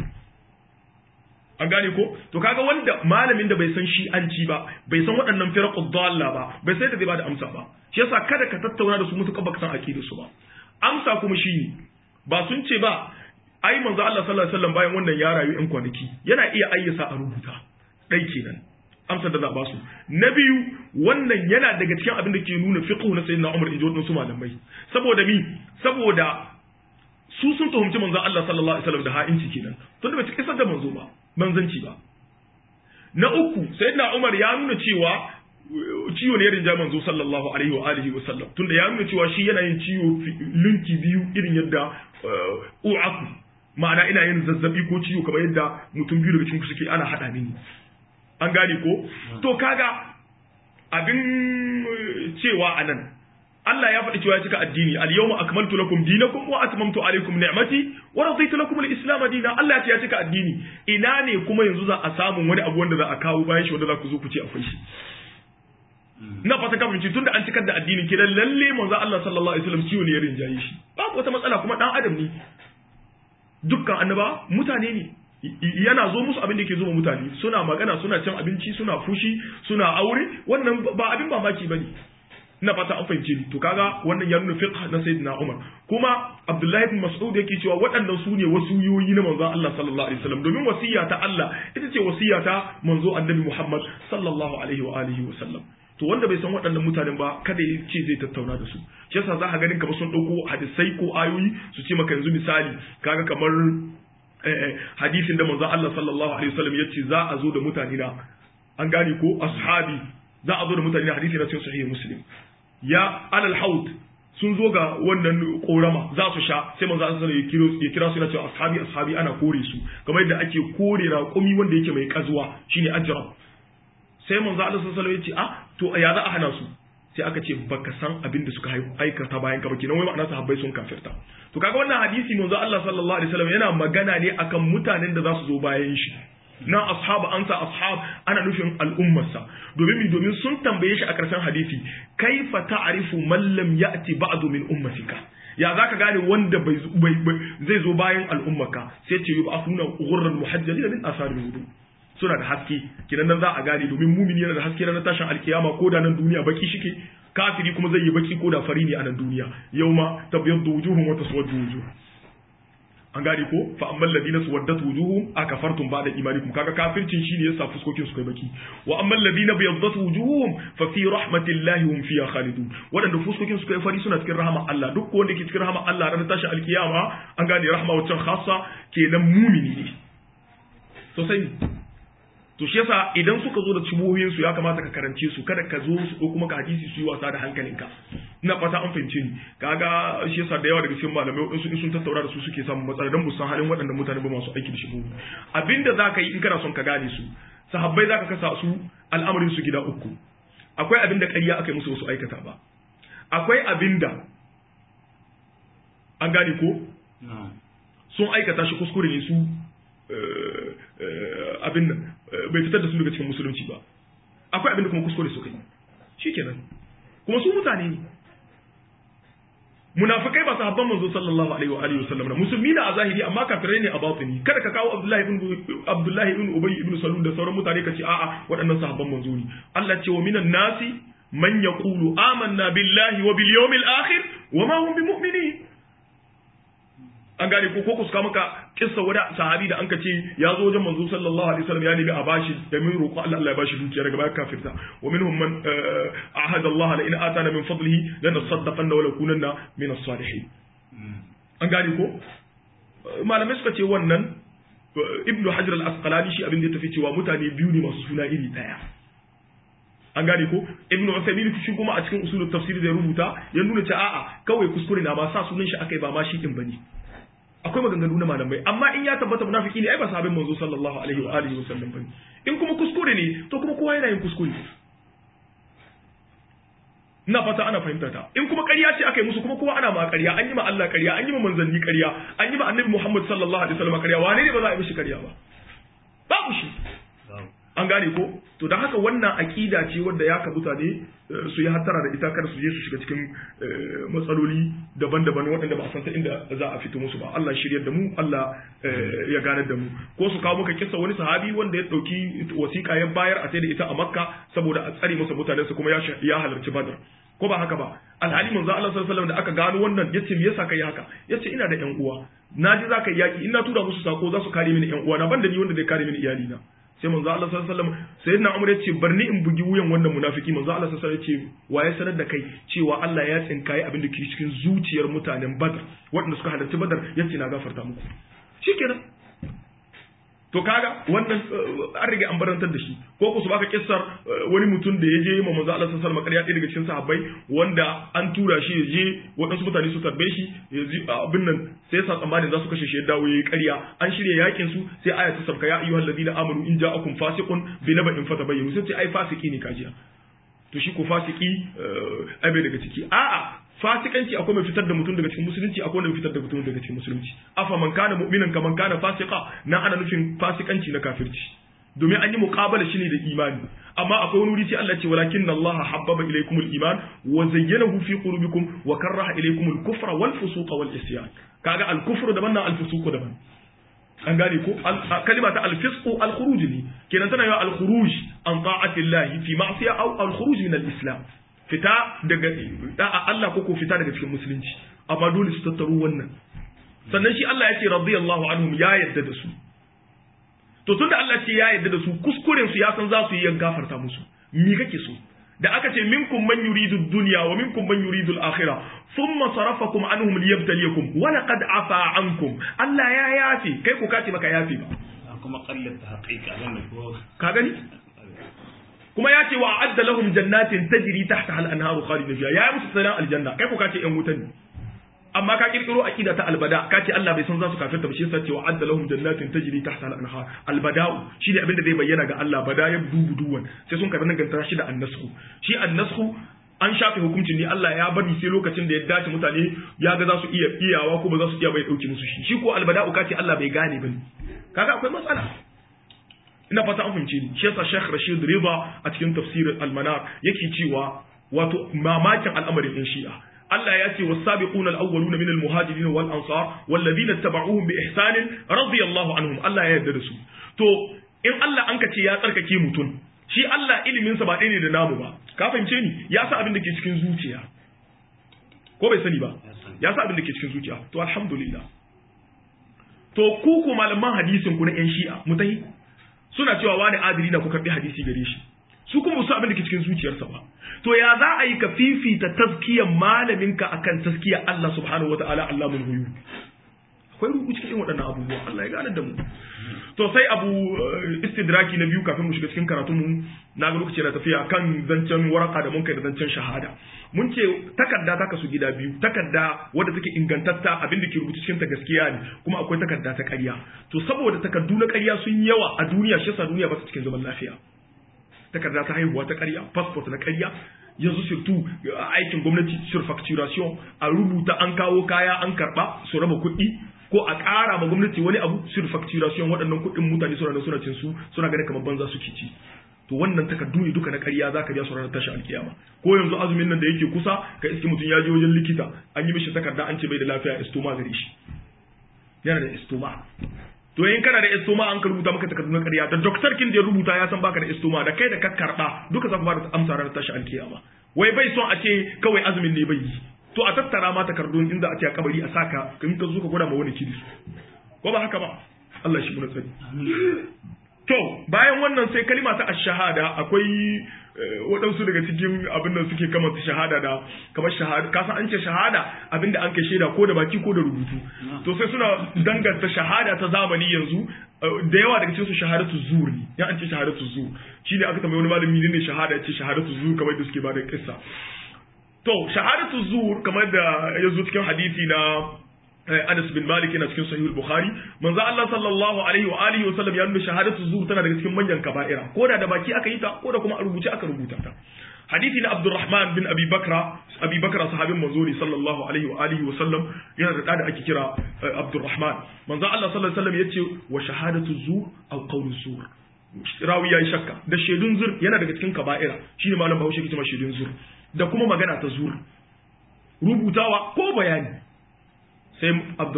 an gane ko to kaga wanda malamin da bai san shi'anci ba bai san waɗannan firaqud dalla ba bai sai da zai bada amsa ba shi yasa kada ka tattauna da su mutuka baka san aqidar su ba amsa kuma shine ba sun ce ba ai manzo Allah sallallahu alaihi wasallam bayan wannan ya rayu in kwanaki yana iya ayyasa a rubuta dai kenan amsar da za ba su na biyu wannan yana daga cikin abin da ke nuna fiqhu na sayyidina Umar inji wadansu malamai saboda saboda su sun tuhumci manzo Allah sallallahu alaihi wasallam da ha'inci kenan tunda bai kisa da manzo ba manzanci ba na uku sayyidina Umar ya nuna cewa ciwo ne irin jaman zo sallallahu alaihi wa alihi wa sallam tunda ya nuna cewa shi yana yin ciwo linki biyu irin yadda u'aku ma'ana ina yin zazzabi ko ciwo kamar yadda mutum biyu daga cikin suke ana hada mini an gane ko to kaga abin cewa anan Allah ya faɗi cewa ya cika addini al-yawma akmaltu lakum dinakum wa atmamtu alaykum ni'mati wa raditu lakum al-islam dinan Allah ya ce ya cika addini ina ne kuma yanzu za a samu wani abu wanda za a kawo bayan shi wanda za ku zo ku ce akwai shi na fata kafin ci tunda an cikar da addini kidan lalle manzo Allah sallallahu alaihi wasallam ciwo ne ya rinjaye shi babu wata matsala kuma dan adam ne dukkan annaba mutane ne yana zo musu abin da yake zo mutane suna magana suna cin abinci suna fushi suna aure wannan ba abin mamaki bane ina fata an fahimce ni to kaga wannan ya nuna fiqh na sayyidina Umar kuma Abdullahi ibn Mas'ud yake cewa waɗannan su ne wasiyoyi na manzo Allah sallallahu alaihi wasallam domin wasiya ta Allah ita ce wasiya ta manzo Annabi Muhammad sallallahu alaihi wa alihi wasallam to wanda bai san waɗannan mutanen ba kada ya ce zai tattauna da su shi yasa za ka ganin kamar sun ɗauko hadisai ko ayoyi su ce maka yanzu misali kaga kamar hadisin da manzo Allah sallallahu alaihi wasallam ya ce za a zo da mutane na an gane ko ashabi za a zo da mutane na hadisi na cikin sahih Muslim ya alal haud sun zo ga wannan korama za su sha sai manzo Allah sallallahu alaihi wasallam ya kira su yana cewa ashabi ana kore su kamar yadda ake kore raƙumi wanda yake mai kazuwa shine ajrab sai manzo Allah sallallahu alaihi wasallam ya ce to ya za a hana su sai aka ce baka san abin da suka aikata bayan ka ba kenan wai ma'ana sahabbai sun kafirta to kaga wannan hadisi manzo Allah sallallahu alaihi wasallam yana magana ne akan mutanen da za su zo bayan shi na ashabu ansa ashab ana nufin al'ummarsa domin sun tambaye shi a karshen hadisi kaifa ta'rifu man lam ya'ti ba'du min ummatika ya zaka gane wanda zai zo bayan al'ummarka sai ce yub'athuna ghurran muhajjalin min asari wudu suna da haske kidan nan za a gane domin mumini yana da haske na tashin alkiyama ko da nan duniya baki shike kafiri kuma zai yi baki ko da fari ne a nan duniya yauma tabyaddu wujuhum wa taswaddu wujuh an gane ko fa ammal ladina suwaddat wujuhum akafartum ba'da imanikum kaga kafircin shine yasa fuskokin su kai baki wa ammal ladina bayaddat wujuhum fa fi rahmatillahi hum fiha khalidun wadanda fuskokin su kai fari suna cikin rahama Allah duk wanda ke cikin rahama Allah ran tashin alkiyama an gane rahma wacce khassa kenan mumini ne sosai to shi yasa idan suka zo da cibohin su ya kamata ka karance su kada ka zo su ko kuma ka hadisi su yi wasa da hankalinka ina fata an fahimce ni kaga shi yasa da yawa daga cikin malamai wadansu in sun tattauna da su suke samun matsala dan musan halin waɗannan mutane ba masu aiki da shi abinda zaka yi in kana son ka gane su sahabbai zaka kasa su al'amarin su gida uku akwai abinda ƙarya aka yi musu wasu aikata ba akwai abinda an gane ko sun aikata shi kuskure ne su abin nan bai fitar da su daga cikin musulunci ba akwai abin da kuma kuskure su kai shikenan kuma su mutane ne munafikai ba sahabban manzo sallallahu alaihi wa alihi wasallam musulmi na a zahiri amma kafirai ne a batini kada ka kawo Abdullahi ibn Ubay ibn Salul da sauran mutane ka ce a'a waɗannan sahabban manzo ne Allah ce wa minan nasi man yaqulu amanna billahi wa bil yawmil akhir wa ma hum bimu'minin an gane ko ku suka maka kissa wani sahabi da anka ce ya zo wajen manzo sallallahu alaihi wasallam ya nemi a bashi da min roƙo Allah ya bashi dukiya daga baya kafirta wa minhum man ahada Allah la in atana min fadlihi lanasaddaqanna wa lakunanna min as-salihin an gane ko malamai suka ce wannan Ibn Hajar al-Asqalani shi abin da ya tafi cewa mutane biyu ne masu suna iri daya an gane ko Ibn Uthaymeen shi kuma a cikin usulul tafsir da ya rubuta ya nuna cewa a'a kawai kuskure na ba sa sunan shi akai ba ma shi din bane akwai maganganu na malamai amma in ya tabbata munafiki ne ai ba sahabin manzo sallallahu alaihi wa alihi wasallam bane in kuma kuskure ne to kuma kowa yana yin kuskure ina fata ana fahimta ta in kuma ƙarya ce aka yi musu kuma kowa ana ma ƙarya an yi ma Allah ƙarya an yi ma manzanni ƙarya an yi ma annabi Muhammad sallallahu alaihi wasallam ƙarya wane ne ba za a yi mishi ƙarya ba babu shi an gane ko to dan haka wannan aqida ce wanda ya kabuta ne su yi hattara da ita kada su je su shiga cikin matsaloli daban-daban waɗanda ba a san ta inda za a fito musu ba Allah shiryar da mu Allah ya ganar da mu ko su kawo maka kissa wani sahabi wanda ya dauki wasiƙa ya bayar a sai da ita a Makka saboda a tsare masa mutanen su kuma ya halarci Badr ko ba haka ba alhali manzo Allah sallallahu alaihi wasallam da aka gano wannan yace me yasa kai haka yace ina da ƴan uwa naji zaka yi yaki ina tura musu sako za su kare mini ƴan uwa na banda ni wanda zai kare mini iyali na sai manzo Allah sallallahu alaihi wasallam sayyidina Umar yace barni in bugi wuyan wannan munafiki manzo Allah sallallahu alaihi wasallam yace waye sanar da kai cewa Allah ya tsinkaye abin da ke cikin zuciyar mutanen Badr waɗanda suka halarci Badr yace na gafarta muku shikenan to kaga wannan an riga an barantar da shi ko ku su baka kissar wani mutum da ya je ma manzo Allah sallallahu alaihi wasallam ƙarya daga cikin sahabbai wanda an tura shi ya je waɗansu mutane su tarbe shi ya ji abin nan sai sa tsammanin za su kashe shi ya dawo yayi ƙarya an shirya yakin su sai aya ta sabka ya ayyuhal ladina amanu in ja'akum fasiqun bi naba'in fatabayyanu sai ai fasiki ne kajiya to shi ko fasiki ai bai daga ciki a'a fasikanci akwai mai fitar da mutum daga cikin musulunci akwai mai fitar da mutum daga cikin musulunci afa man kana mu'minan kaman kana fasiqa na ana nufin fasikanci na kafirci domin an yi muqabala shi ne da imani amma akwai wani wuri sai Allah ce walakinna Allah habbaba ilaykumul iman wa zayyanahu fi qulubikum wa karaha ilaykumul kufra wal fusuqa wal isyan kaga al kufru daban na al fusuqu daban an gane ko kalima ta al fisqu al khuruj ne kenan tana yawa al khuruj an ta'ati Allah fi ma'siyah aw al khuruj min al islam fita daga da'a Allah ko fita daga cikin musulunci amma dole su tattaro wannan sannan shi Allah ya ce radiyallahu anhum ya yadda da su to tunda Allah ce ya yadda da su kuskuren su ya san za su yi gafarta musu me kake so da aka ce minkum man yuridu dunya wa minkum man yuridu al-akhirah thumma sarafakum anhum liyabtaliyakum wa laqad afa ankum Allah ya yafi kai ko kace baka yafi ba kuma qallata haqiqa wannan ko ka gani kuma ya ce wa adda lahum jannatin tajri tahtaha al-anharu khalidin fiha ya musu sanan aljanna kai ko kace yan wuta ne amma ka kirkiro aqida ta albada kace Allah bai san za su kafirta ba shi yasa ce wa adda lahum jannatin tajri tahtaha al-anhar albada'u shine abinda zai bayyana ga Allah bada ya dubuduwan sai sun karanta ganta shi da annasku shi annasku an shafe hukuncin ne Allah ya bari sai lokacin da ya dace mutane ya ga za su iya iyawa ko ba za su iya bai dauki musu shi ko albada'u kace Allah bai gane bane kaga akwai matsala ina fata an fahimce ni shi yasa Sheikh Rashid Rida a cikin tafsirin Al-Manar yake cewa wato mamakin al'amarin din Shi'a Allah ya ce was-sabiquna al-awwaluna min al-muhajirin wal ansar wal ladina tabauhum bi ihsan radiyallahu anhum Allah ya yarda da su to in Allah an ka ce ya tsarkake mutun shi Allah ilimin sa ba ɗaya ne da namu ba ka fahimce ni ya sa abin da ke cikin zuciya ko bai sani ba ya sa abin da ke cikin zuciya to alhamdulillah to ku malaman hadisin ku na yan Shi'a mutai suna cewa wani adili na ku karbi hadisi gare shi su kuma su abin da ke cikin zuciyarsa ba to ya za a yi ka fifita tazkiyar malaminka akan tazkiyar Allah subhanahu wataala Allahul ghuyub akwai rubu cikin waɗannan abubuwa Allah ya gane da mu to sai abu istidraki na biyu kafin mu shiga cikin karatun mu na ga lokaci na tafiya kan zancen waraka da mun kai da zancen shahada mun ce takarda ta kasu gida biyu takarda wadda take ingantatta abin da ke rubuta cikin ta gaskiya ne kuma akwai takarda ta ƙarya to saboda takardu na ƙarya sun yawa a duniya shi yasa duniya ba ta cikin zaman lafiya takarda ta haihuwa ta ƙarya passport na ƙarya yanzu surtu aikin gwamnati surfacturation a rubuta an kawo kaya an karba su raba kuɗi ko a ƙara ma gwamnati wani abu surfacturation waɗannan kuɗin mutane suna da suna cin su suna ganin kamar banza suke ci to wannan takardu ne duka na ƙarya zaka biya su ranar tashi alkiyama ko yanzu azumin nan da yake kusa ka iske mutum ya je wajen likita an yi mishi takarda an ce bai da lafiya estoma gare shi yana da estoma to in kana da estoma an ka rubuta maka takardu na ƙarya da doktor kin da ya rubuta ya san baka da estoma da kai da ka karba duka za ku fara amsa ranar tashi alkiyama wai bai son a ce kawai azumin ne bai yi to a tattara ma takardun inda a ce a kabari a saka in ka zo ka gwada ma wani kiri ko ba haka ba Allah shi muna tsari to bayan wannan sai kalima ta ash-shahada akwai waɗansu daga cikin abin da suke kamanta shahada da kamar shahada kasan an ce shahada abinda an kai shaida ko da baki ko da rubutu to sai suna danganta shahada ta zamani yanzu da yawa daga cikin su shahadatu zur ne ya an ce shahadatu zur shine aka tambaye wani malami ne shahada ya ce shahadatu zur kamar da suke ba da kissa to shahadatu zur kamar da yazo cikin hadisi na Anas bin Malik yana cikin Sahih al-Bukhari manzo Allah sallallahu alaihi wa alihi wa sallam ya nuna shahadatu zur tana daga cikin manyan kaba'ira ko da baki aka yi ta ko da kuma a rubuce aka rubuta ta hadisi na Abdurrahman bin Abi Bakra sahabin manzo ne sallallahu alaihi wa alihi wa sallam yana da ake kira Abdurrahman manzo Allah sallallahu alaihi wa sallam yace wa shahadatu zur aw qawlu zur rawi yayi shakka da shaidun zur yana daga cikin kaba'ira shine malam Bahaushe ke cewa shaidun zur da kuma magana ta zur rubutawa ko bayani sai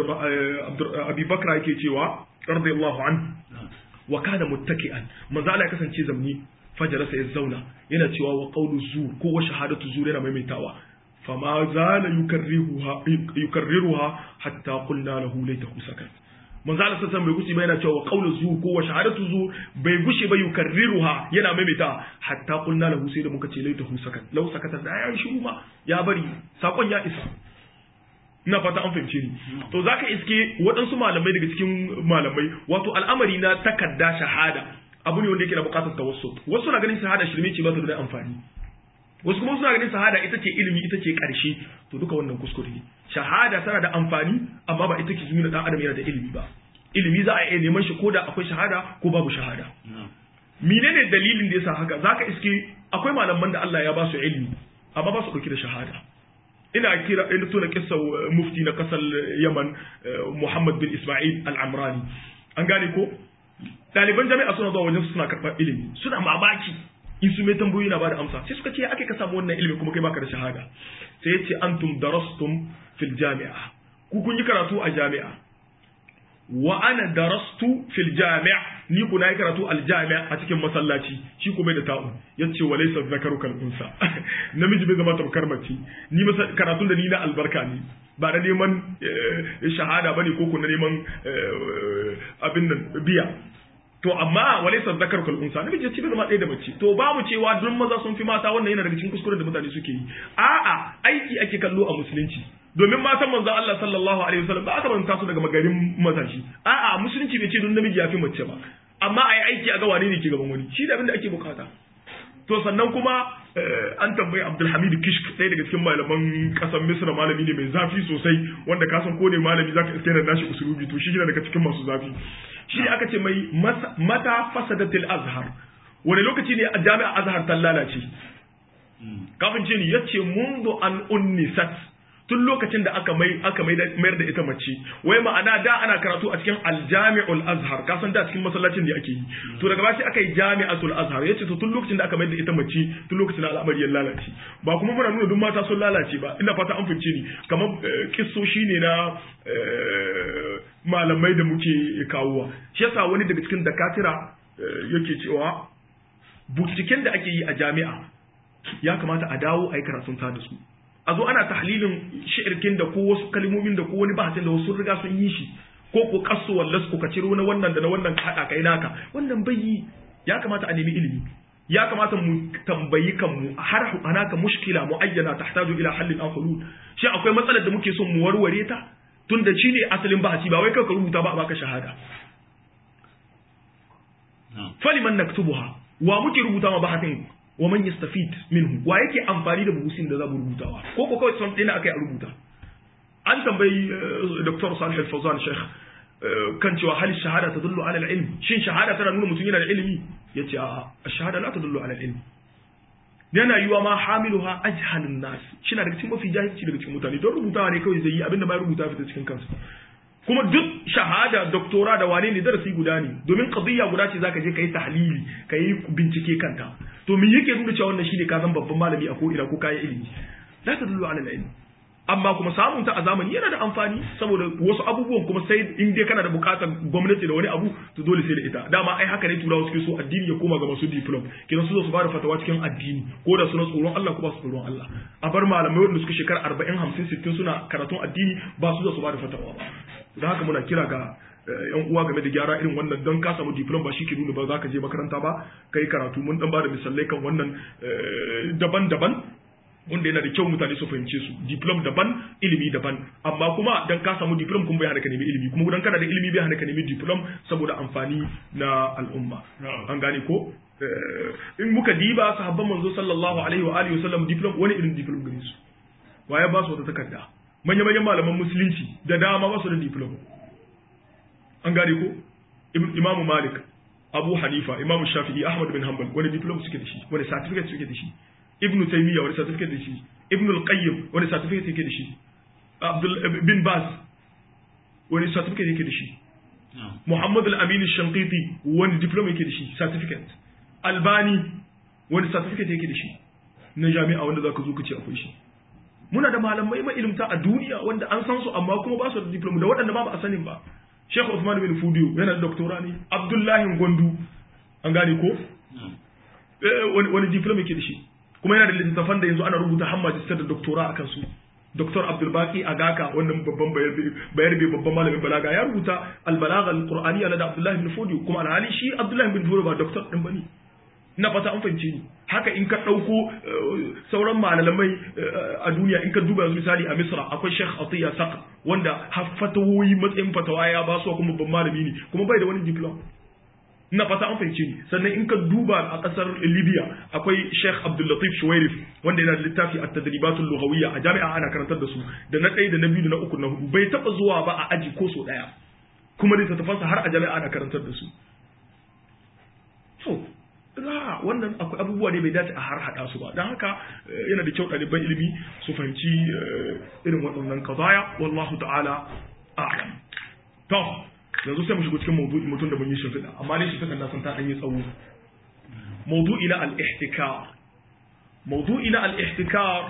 Abi Bakra yake cewa radiyallahu anhu wa kana muttaki'an manzo Allah ya kasance zamni fajarasa ya zauna yana cewa wa qawlu zur ko wa shahadatu zur yana maimaitawa fama zala yukarriruha hatta qulna lahu laytahu sakat manzo Allah sai bai gushi ba yana cewa wa qawlu zur ko wa shahadatu zur bai gushi ba yukarriruha yana maimaitawa hatta qulna lahu sai da muka ce laytahu sakat law sakata da ya shiru ma ya bari sakon ya isa ina fata an fahimce ni to zaka iske waɗansu malamai daga cikin malamai wato al'amari na takarda shahada abu ne wanda yake da bukatar tawassul wasu na ganin shahada shirme ce ba ta da amfani wasu kuma suna ganin shahada ita ce ilimi ita ce karshe to duka wannan kuskure ne shahada tana da amfani amma ba ita ke nuna dan adam yana da ilimi ba ilimi za a iya neman shi ko da akwai shahada ko babu shahada menene dalilin da yasa haka zaka iske akwai malaman da Allah ya ba su ilimi amma ba su dauki da shahada ina tuna kissa mufti na kasar Yaman Muhammad bin Ismail al-Amrani an gane ko ɗaliban jami'a suna zuwa wajen suna karɓar ilimi suna mamaki in su mai tambayoyi na bada amsa sai suka ce ake ka samu wannan ilimi kuma kai baka da shahada sai yace antum darastum fil jami'a ku kun yi karatu a jami'a wa ana darastu fil jami'a ni kuna yi karatu al jami'a a cikin masallaci shi ko bai da ta'u yace wa laysa zakaru kal unsa namiji bai zama tamkar mace ni karatun da ni na albarka ne ba da neman shahada bane ko kuna neman abin nan biya to amma walaysa dhakaru kal unsa namiji ce bai zama ɗaya da mace to ba mu cewa duk maza sun fi mata wannan yana daga cikin kuskuren da mutane suke yi a'a aiki ake kallo a musulunci domin matan manzon Allah sallallahu alaihi wasallam ba aka banta su daga magarin mazaji a'a musulunci bai ce duk namiji ya fi mace ba amma ai aiki a ga wane ne ke gaban wani shi da abin da ake bukata to sannan kuma an tambayi Abdulhamid Kishk ɗaya daga cikin malaman ƙasar Misra malami ne mai zafi sosai wanda ka san ko ne malami zaka iske da nashi usulubi to shi yana daga cikin masu zafi shi ne aka ce mai mata fasadatil azhar wani lokaci ne a jami'a azhar ta lalace kafin ce ni yace mundu an unnisat tun lokacin da aka mayar da ita mace wai ma'ana da ana karatu a cikin aljami'ul azhar ka san da cikin masallacin da ake yi to daga bashi aka yi jami'atul azhar yace to tun lokacin da aka mayar da ita mace tun lokacin da al'amari ya lalace ba kuma muna nuna duk mata sun lalace ba ina fata an fahimce ni kamar kissoshi ne na malamai da muke kawowa shi yasa wani daga cikin dakatira yake cewa binciken da ake yi a jami'a ya kamata a dawo a yi karatun ta da su a zo ana tahlilin shi'irkin da ko wasu kalmomin da ko wani bahasin da wasu riga sun yi shi ko kasu wallas ko ka ciro na wannan da na wannan ka hada kai naka wannan bai yi ya kamata a nemi ilimi ya kamata mu tambayi kanmu har anaka mushkila muayyana tahtaju ila hallin aw hulul shi akwai matsalar da muke son mu warware ta tunda shine asalin bahasi ba wai kai ka rubuta ba a baka shahada faliman naktubuha wa muke rubuta ma bahasin wa man yastafid minhu wa yake amfani da buhusin da za mu rubutawa ko kawai son dina akai a rubuta an tambayi Dr. Salih Al-Fawzan Sheikh kan cewa hal shahada tadullu ala al-ilm shin shahada tana nuna mutum yana da ilimi yace a ash-shahada la tadullu ala al-ilm yana yiwa ma hamiluha ajhalun nas shi na daga cikin mafi jahilci daga cikin mutane don rubutawa ne kawai zai yi abinda bai rubuta fita cikin kansa kuma duk shahada doktora da wane ne darasi guda ne domin qadiyya guda ce zaka je kai tahlili kai bincike kanta to me yake nuna cewa wannan shine ka zan babban malami a ko ina ko kai ilimi la tadullu ala al-ilm amma kuma samun ta a zamani yana da amfani saboda wasu abubuwan kuma sai in dai kana da bukatar gwamnati da wani abu to dole sai da ita dama ai haka ne turawa suke so addini ya koma ga masu diploma kidan su zo su bada fatawa cikin addini ko da suna tsoron Allah ko ba su tsoron Allah a bar malamai wanda suka shekara 40 50 60 suna karatun addini ba su zo su bada fatawa ba da haka muna kira ga yan uwa game da gyara irin wannan don ka samu diploma ba shi ke nuna ba za ka je makaranta ba kai karatu mun dan bada misalai kan wannan daban-daban wanda yana da kyau mutane su fahimce su diplom daban ilimi daban amma kuma dan ka samu diplom kuma bai hana ka nemi ilimi kuma dan kana da ilimi bai hana ka nemi diplom saboda amfani na al'umma an gane ko in muka diba sahabban manzo sallallahu alaihi wa alihi wasallam diplom wani irin diplom gare su waye ba su wata takarda manyan malaman musulunci da dama ba su da diplom an gane ko Imam Malik Abu Hanifa Imam Shafi'i Ahmad bin Hanbal wani diplom suke da shi wani certificate suke da shi Ibn Taymiyyah wani certificate da shi Ibn al-Qayyim wani certificate yake da shi Abdul bin Baz wani certificate yake da shi Muhammad al-Amin al-Shanqiti wani diploma yake da shi certificate Albani wani certificate yake da shi na jami'a wanda zaka zo ka ce akwai shi muna da malamai mai ilimta a duniya wanda an san su amma kuma ba su da diploma da waɗanda ba a sanin ba Sheikh Uthman bin Fudiyo yana da doctora ne Abdullahi Gondu an gane ko wani diploma yake da shi kuma yana da littattafan da yanzu ana rubuta har magister da doctora akan su Dr. Abdul Baqi Agaka wannan babban bayarbe babban malamin balaga ya rubuta al-balagha al-qur'aniyya da Abdullah ibn Fudi kuma alhali shi Abdullah ibn Fudi ba doctor din bane ina fata an fahimce ni haka in ka ɗauko sauran malamai a duniya in ka duba yanzu misali a Misra akwai Sheikh Atiya Saqr wanda fatawoyi matsayin fatawa ya ba su kuma babban malami ne kuma bai da wani diploma ina fata an fahimce ni sannan in ka duba a kasar Libya akwai Sheikh Abdul Latif Shuwairif wanda yana da littafi at-tadribatul lughawiyya a jami'a ana karantar da su da na ɗaya da na biyu da na uku na hudu bai taba zuwa ba a aji ko so ɗaya kuma littattafansa har a jami'a ana karantar da su so wannan akwai abubuwa ne bai dace a har hada su ba don haka yana da kyau ɗaliban ilimi su fahimci irin waɗannan qadaya wallahu ta'ala a'lam to yanzu sai mu shigo cikin mawdu'i mutum da mun yi shimfiɗa amma ne shimfiɗan na san ta ɗan yi tsawo mawdu'i na al-ihtikar mawdu'i na al-ihtikar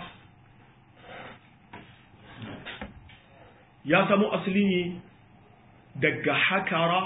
ya samu asali ne daga hakara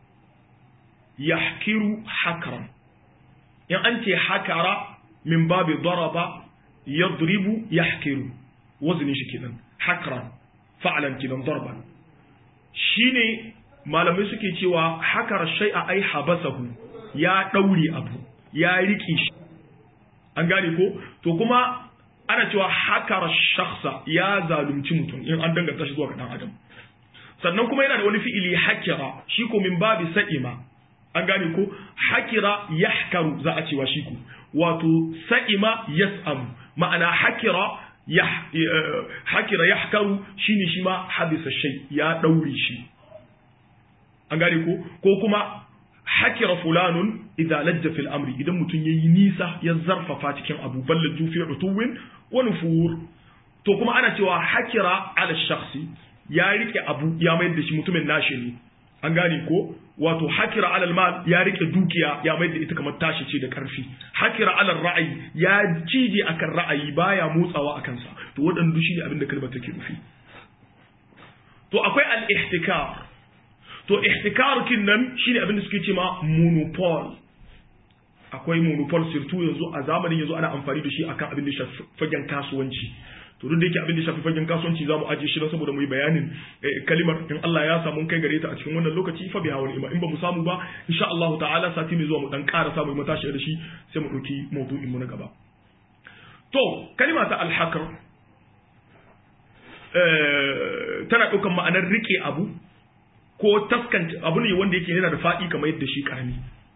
yahkiru hakran in an ce hakara min babi daraba yadribu yahkiru wazinin shi kenan hakran fa'lan kenan darban shine malamai suke cewa hakara shay'a ai habasahu ya daure abu ya rike shi an gane ko to kuma ana cewa hakara shakhsa ya zalunci mutum in an danganta shi zuwa ga dan adam sannan kuma yana da wani fi'ili hakira shi ko min babi sa'ima an gane ko hakira yahkaru za a cewa shi ku wato sa'ima yas'am ma'ana hakira yahkaru shine shi ma habisa shay ya daure shi an gane ko kuma hakira fulanun idza lajja fil amri idan mutun yayi nisa ya zarfafa cikin abu ballaju fi utuwin wa nufur to kuma ana cewa hakira ala shakhsi ya rike abu ya mayar da shi mutumin nashi ne an gane ko wato hakira alal mal ya rike dukiya ya mayar da ita kamar tashi ce da karfi hakira alal ra'ayi ya cije akan ra'ayi baya motsawa akan sa to wadannan shine abin da kalmar take nufi to akwai al-ihtikar to ihtikar kin nan shine abin da suke cewa monopol akwai monopol surtout yanzu a zamanin yanzu ana amfani da shi akan abin da shafi fagen kasuwanci to duk da yake abin da shafi fagen kasuwanci zamu aje shi saboda mu yi bayanin kalimar in Allah ya samu kai gare ta a cikin wannan lokaci fa biha wal ima in ba mu samu ba insha Allah ta'ala sati mai zuwa mu dan ƙara samu mu tashi da shi sai mu dauki maudu'in mu na gaba to kalima ta al-hakr tana daukan ma'anar rike abu ko taskanta abu ne wanda yake yana da faɗi kamar yadda shi karami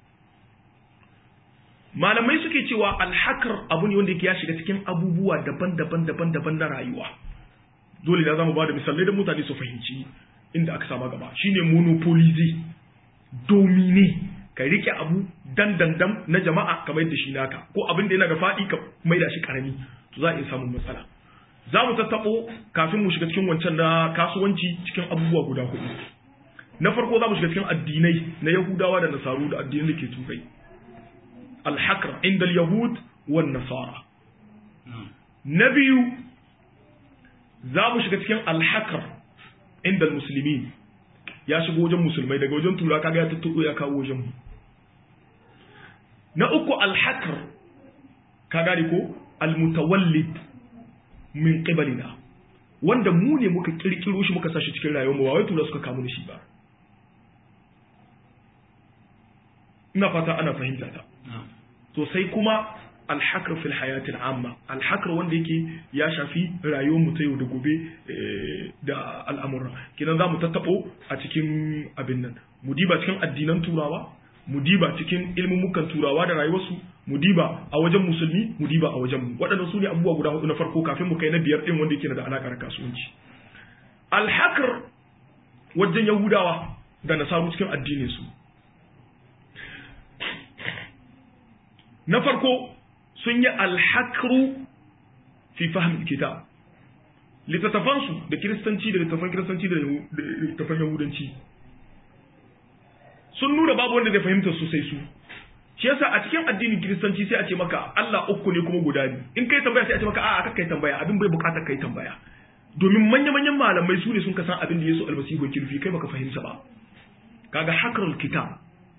malamai suke cewa alhakar abu ne wanda yake ya shiga cikin abubuwa daban-daban na rayuwa dole na zamu bada misalai da mutane su fahimci inda aka sama gaba shine monopolize domine ka rike abu dandandan na jama'a kamar yadda shi naka ko abin da yana da faɗi ka maida shi karami to za a iya samun matsala za mu tattabo kafin mu shiga cikin wancan na kasuwanci cikin abubuwa guda hudu na farko za mu shiga cikin addinai na Yahudawa da Nasaru da addinin da ke Turai al-hakr inda al-yahud wan nasara na biyu za mu shiga cikin al-hakr inda al-muslimin ya shigo wajen musulmai daga wajen tura kaga ya tuttuɗo ya kawo wajen mu na uku al-hakr ka gane ko al-mutawallid min qibalina wanda mu ne muka kirkiro shi muka sashi cikin rayuwar mu ba wai tura suka kawo shi ba ina fata ana fahimta ta to sai kuma alhakar fil hayatil amma alhakar wanda yake ya shafi rayuwar mu ta yau da gobe da al'amura kidan zamu tattabo a cikin abin nan mu diba cikin addinan turawa mu diba cikin ilmumukan turawa da rayuwarsu mu diba a wajen musulmi mu diba a wajen mu waɗannan su ne abubuwa guda hudu na farko kafin mu kai na biyar din wanda yake da alaƙar kasuwanci alhakar wajen yahudawa da nasaru cikin addinin su na farko sun yi alhakru fi fahimtar kitab littattafansu da kiristanci da littattafan kiristanci da littattafan yahudanci sun nuna babu wanda zai fahimta su sai su shi yasa a cikin addinin kiristanci sai a ce maka Allah uku ne kuma guda ne in kai tambaya sai a ce maka a'a kai tambaya abin bai bukatar kai tambaya domin manya-manyan malamai su ne sun kasan abin da Yesu almasihu ke nufi kai baka fahimta ba kaga hakrul kitab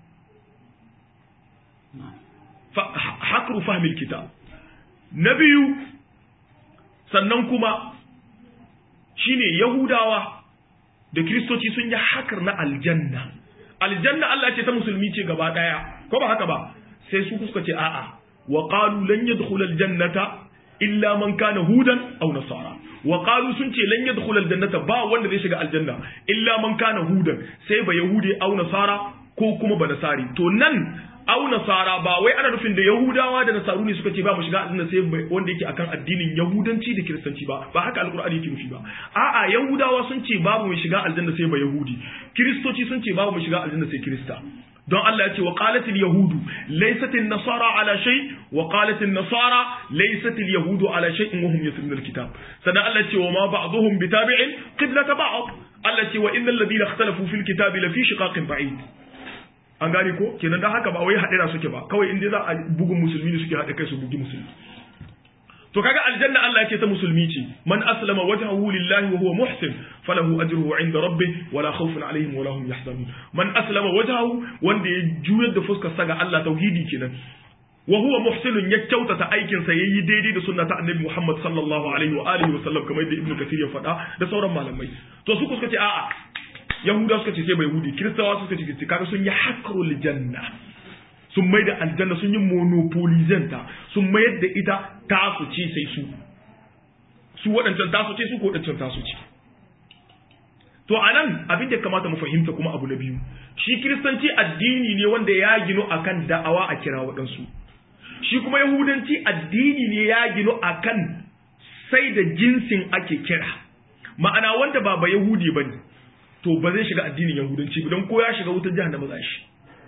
hakru fahimil kitab na biyu sannan kuma shine yahudawa da kristoci sun yi hakar na aljanna Allah ce ta musulmi ce gaba daya ko ba haka ba sai su suka ce a'a wa qalu lan yadkhula aljannata illa man kana hudan aw nasara wa qalu sun ce lan yadkhula aljannata ba wanda zai shiga aljanna illa man kana hudan sai ba yahudi aw nasara ko kuma ba nasari to nan aw nasara ba wai ana nufin da yahudawa da nasaru ne suka ce ba mu shiga aljanna sai wanda yake akan addinin yahudanci da kiristanci ba haka alqur'ani yake nufi ba a'a yahudawa sun ce babu mu shiga aljanna sai ba yahudi kiristoci sun ce babu mu shiga aljanna sai kirista don Allah ya ce wa qalatil yahudu laysat an-nasara ala shay wa qalatil nasara laysat al-yahudu ala shay'in wa hum yatluna al-kitab sada Allah ya ce wa ma ba'dhum bitabi'in qiblata ba'd Allah ya ce wa innal ladina ikhtalafu fil kitabi la fi shiqaqin ba'id an gane ko kenan dan haka ba wai hadira suke ba kawai inda za a bugun musulmi ne suke hade kai su bugi musulmi to kaga aljanna Allah yake ta musulmi ce man aslama wajhahu lillahi wa huwa muhsin falahu ajruhu 'inda rabbih wala khawfun 'alayhim wala hum yahzanun man aslama wajhahu wanda ya juyar da fuskar sa ga Allah tauhidi kenan wa huwa muhsinun ya kyautata aikin sa yayi daidai da sunna ta annabi Muhammad sallallahu alaihi wa alihi wa sallam kamar da Ibn Kathir ya faɗa da sauran malamai to su suka ce a'a yahuda suka ce sai bai yahudi kiristawa suka ce kaga sun yi hakrul janna sun mai da aljanna sun yi monopolizanta sun mayar da ita tasu ce sai su waɗancan tasu ce su ko waɗancan tasu ce to anan abin da kamata mu fahimta kuma abu na biyu shi kiristanci addini ne wanda ya gino akan da'awa a kira waɗansu shi kuma yahudanci addini ne ya gino akan sai da jinsin ake kira ma'ana wanda ba yahudi bane to ba zai shiga addinin yahudanci don ko ya shiga wutar jahannama za shi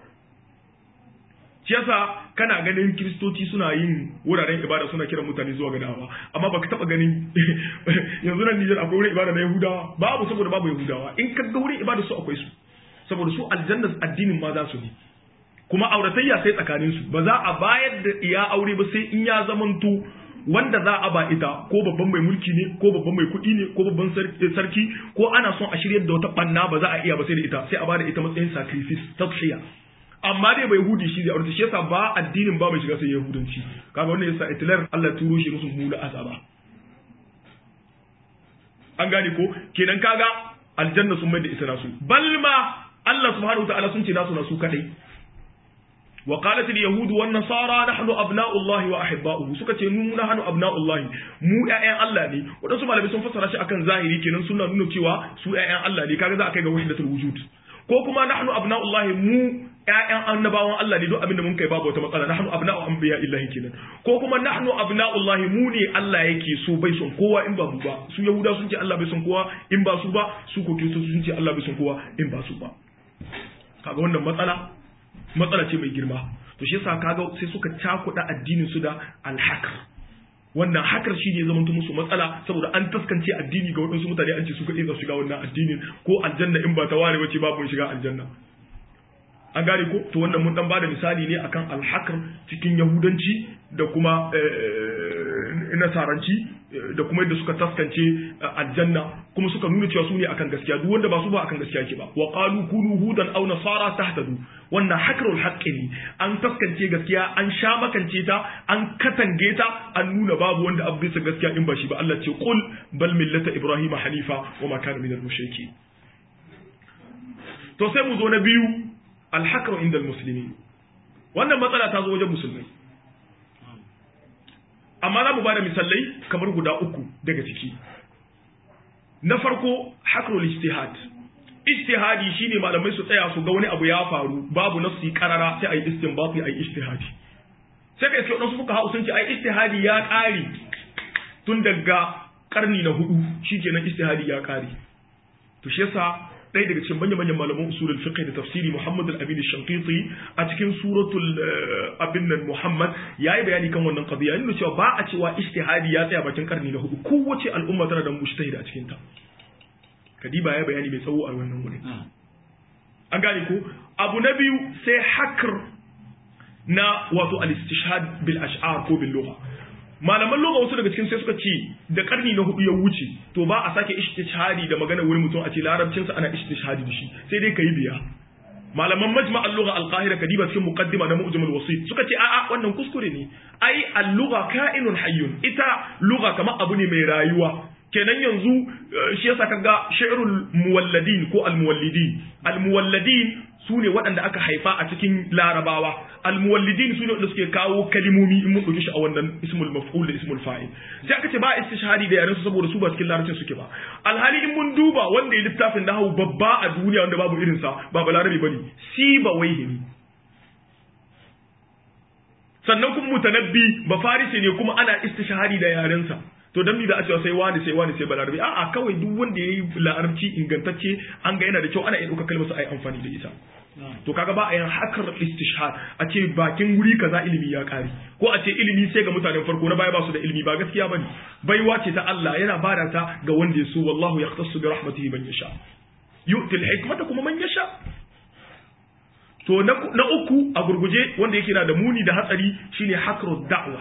shi yasa kana ganin kiristoci suna yin wuraren ibada suna kiran mutane zuwa ga da'awa amma baka taba ganin yanzu nan Niger akwai wurin ibada na Yahudawa babu saboda babu Yahudawa in ka ga wurin ibada su akwai su saboda su aljanna addinin ma za su ne kuma auratayya sai tsakanin su ba za a bayar da iya aure ba sai in ya zamanto wanda za a ba ita ko babban mai mulki ne ko babban mai kuɗi ne ko babban sarki ko ana son a shiryar da wata banna ba za a iya ba sai da ita sai a ba da ita matsayin sacrifice tadhiya amma dai bai yahudi shi da aure shi yasa ba addinin ba mai shiga sai yahudanci kaga wannan yasa Hitler Allah ya turo shi musu mula azaba an gane ko kenan kaga aljanna sun mai da ita nasu balma Allah subhanahu wataala sun ce nasu kadai wa qalat al yahud wan nasara nahnu abna'u Allah wa ahibba'uhu suka ce mu nahnu abna'u Allah mu ƴaƴan Allah ne wadansu malamai sun fassara shi akan zahiri kenan suna nuna cewa su ƴaƴan Allah ne kaga za a kai ga wahdatul wujud ko kuma nahnu abna'u Allah mu ƴaƴan annabawan Allah ne duk abinda mun kai babu wata matsala nahnu abna'u anbiya illahi kenan ko kuma nahnu abna'u Allah mu ne Allah yake so bai son kowa in ba mu ba su yahuda sun ce Allah bai son kowa in ba su ba su ko kiristoci sun ce Allah bai son kowa in ba su ba kaga wannan matsala ce mai girma to shi yasa kaga sai suka cakuɗa addinin su da alhakar wannan hakar shi ne zama musu matsala saboda an taskance addini ga waɗansu mutane an ce su kaɗai za su shiga wannan addinin ko aljanna in ba ta ware bace babu shiga aljanna an gane ko to wannan mun dan bada misali ne akan alhakar cikin yahudanci da kuma nasaranci da kuma yadda suka taskance aljanna kuma suka nuna cewa su ne akan gaskiya duk wanda ba su ba akan gaskiya yake ba wa qalu kunu hudan aw nasara tahtadu wannan hakrul haqqi ne an taskance gaskiya an sha makance ta an katange ta an nuna babu wanda abu bisa gaskiya in ba shi ba Allah ce qul bal millata ibrahima hanifa wa ma kana minal mushriki to sai mu zo na biyu alhakru inda almuslimin wannan matsala ta zo wajen musulmai amma za mu bada misalai kamar guda uku daga ciki na farko hakrul ijtihad ijtihadi shine malamai su tsaya su ga wani abu ya faru babu nafsi karara sai ayi istinbati ayi ijtihadi sai kai sai wasu fuka hau sun ce ai ijtihadi ya kare tun daga karni na 4 shikenan ijtihadi ya kare to shi yasa ɗaya daga cikin manyan malaman usulul fiqh da tafsiri Muhammad al-Amin al-Shanqiti a cikin suratul abin nan Muhammad yayi bayani kan wannan qadiya yana cewa ba a cewa ijtihadi ya tsaya bakin karni na 4 kowace al'umma tana da mujtahid a cikin ta kadiba ya bayani mai tsawo a wannan wurin an gane ko abu na biyu sai hakr na wato al-istishhad bil ash'ar ko bil lugha malaman lugha wasu daga cikin sai suka ce da karni na 4 ya wuce to ba a sake istishhadi da magana wurin mutum a ce larabcinsa ana istishhadi da shi sai dai kai biya malaman majma'al lugha al-qahira kadiba cikin muqaddima na mu'jam al-wasit suka ce a'a wannan kuskure ne ai al-lugha ka'inun hayyun ita lugha kamar abu ne mai rayuwa kenan yanzu shi yasa kaga shi'rul muwalladin ko al-muwallidin al-muwalladin su ne waɗanda aka haifa a cikin larabawa almuwallidin su ne waɗanda suke kawo kalimomi in mun ɗauki shi a wannan ismul maf'ul da ismul fa'il sai aka ce ba istishhadi da yaren su saboda su ba cikin larabcin suke ba alhali in mun duba wanda ya littafin nahwu babba a duniya wanda babu irin sa ba balarabi bane Sibawayhi sannan kuma mutanabbi ba farisi ne kuma ana istishhadi da yaren sa to dan bi da a cewa sai wani sai balarabi a'a kawai duk wanda yayi larabci ingantacce an ga yana da kyau ana iya ɗauka kalmar sa ai amfani da ita to kaga ba a yin hakar istishhad a ce bakin wuri kaza ilimi ya kare ko a ce ilimi sai ga mutanen farko na baya ba su da ilimi ba gaskiya bane baiwa ce ta Allah yana bada ta ga wanda ya so wallahu yaqtasu bi rahmatihi man yasha yu'til hikmata kuma man yasha to na uku a gurguje wanda yake na da muni da hatsari shine hakru da'wa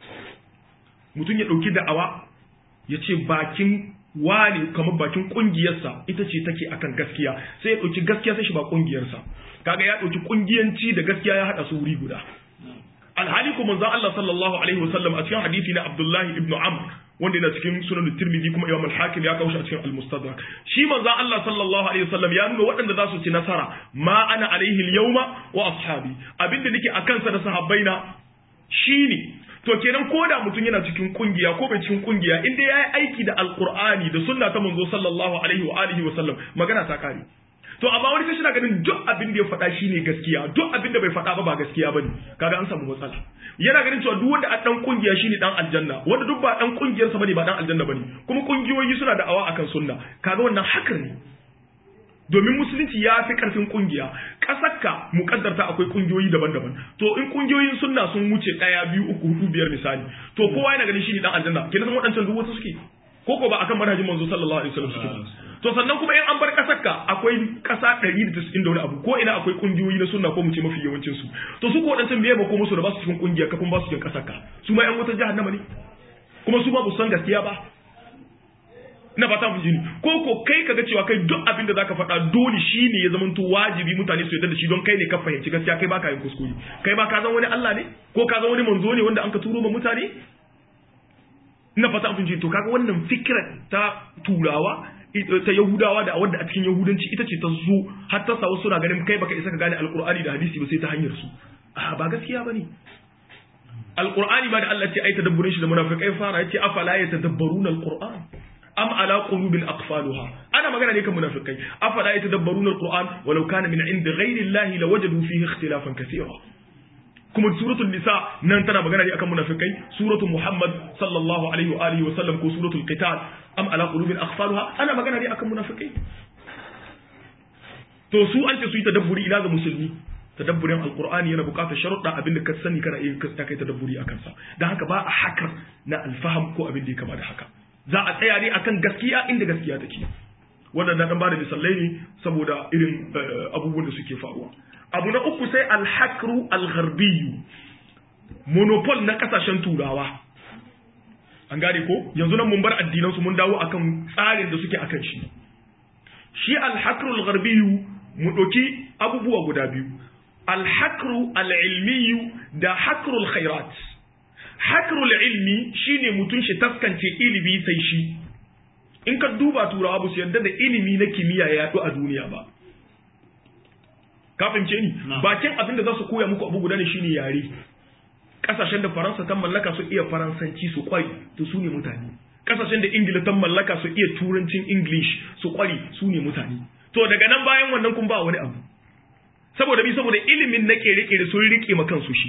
mutum ya dauki da'awa ya ce bakin wani kamar bakin kungiyarsa ita ce take akan gaskiya sai ya dauki gaskiya sai shi ba kungiyarsa kaga ya dauki kungiyanci da gaskiya ya hada su wuri guda alhali kuma manzon Allah sallallahu alaihi wasallam a cikin hadisi na Abdullah ibn Amr wanda yana cikin sunan Tirmidhi kuma Imam al-Hakim ya kawo shi a cikin al-Mustadrak shi manzon Allah sallallahu alaihi wasallam ya nuna waɗanda za su ci nasara ma ana alaihi al-yawma wa ashabi abinda nake akan sa da sahabbaina shine to kenan ko da mutum yana cikin kungiya ko bai cikin kungiya inda ya yi aiki da alkur'ani da sunna ta manzo sallallahu alaihi wa alihi wa sallam magana ta kare to amma wani sai ganin duk abin da ya faɗa shine gaskiya duk abin da bai faɗa ba gaskiya bane kaga an samu matsala yana ganin cewa duk wanda a dan kungiya shine dan aljanna wanda duk ba dan kungiyar sa bane ba dan aljanna bane kuma kungiyoyi suna da awa akan sunna kaga wannan hakar ne domin musulunci ya fi karfin kungiya kasarka mukaddarta akwai kungiyoyi daban-daban to in kungiyoyin sunna sun wuce 1 2 3 4 5 misali to kowa yana ganin shine dan aljanna kenan wadancan duk wasu suke koko ba akan manhajin manzo sallallahu alaihi wasallam suke to sannan kuma in an bar kasarka akwai kasa 190 da wani abu ko ina akwai kungiyoyi na sunna ko mu ce mafi yawancin su to su ko wadancan meye ba ko musu da ba su cikin kungiya ka kuma ba su cikin kasarka su ma yan wata jahannama ne kuma su ba bu san gaskiya ba na fata mun jini ko kai kaga cewa kai duk abin da zaka faɗa dole shine ya zamanto wajibi mutane su yarda da shi don kai ne ka fahimci gaskiya kai baka yin kuskure kai ba ka zan wani Allah ne ko ka zan wani manzo ne wanda an ka turo ma mutane na fata mun jini to kaga wannan fikira ta turawa ta yahudawa da wanda a cikin yahudanci ita ce ta zo har ta sa wasu na ganin kai baka isa ka gane alqur'ani da hadisi ba sai ta hanyar su ba gaskiya bane alqur'ani ba da Allah ce ai tadabburin shi da munafikai fara yace afala yatadabbaruna alqur'an am ala qulubin aqfaluha ana magana ne kan munafikai afala yatadabbaruna alquran walau kana min indi ghayri allahi lawajadu fihi ikhtilafan kaseera kuma suratul nisa nan tana magana ne akan munafikai suratul muhammad sallallahu alaihi wa alihi wa sallam ko suratul qital am ala qulubin aqfaluha ana magana ne akan munafikai to su an ce su yi tadabburi ila ga musulmi tadabburin alqur'ani yana buƙatar sharuɗa abinda ka sani kana iya kai tadabburi akan sa dan haka ba a hakar na alfaham ko abin da ya kama da haka za a tsaya ne akan gaskiya inda gaskiya take wannan na dan bada misalai ne saboda irin abubuwan da suke faruwa abu na uku sai al-hakru al-gharbiyyu monopol na kasashen turawa an gane ko yanzu nan mun bar addinan su mun dawo akan tsarin da suke akan shi al-hakru al-gharbiyyu mu doki abubuwa guda biyu al-hakru al-ilmiyyu da hakru al-khairat hakrul ilmi shine mutun shi taskance ilimi sai shi in ka duba turawa ba su yarda da ilimi na kimiyya ya yaɗu a duniya ba ka fahimce ni bakin abin da za su koya muku abu guda ne shine yare kasashen da faransa ta mallaka su iya faransanci su kwari to su ne mutane kasashen da ingila ta mallaka su iya turancin english su kwari su ne mutane to daga nan bayan wannan kun ba wani abu saboda ilimin na kere-kere sun rike ma kansu shi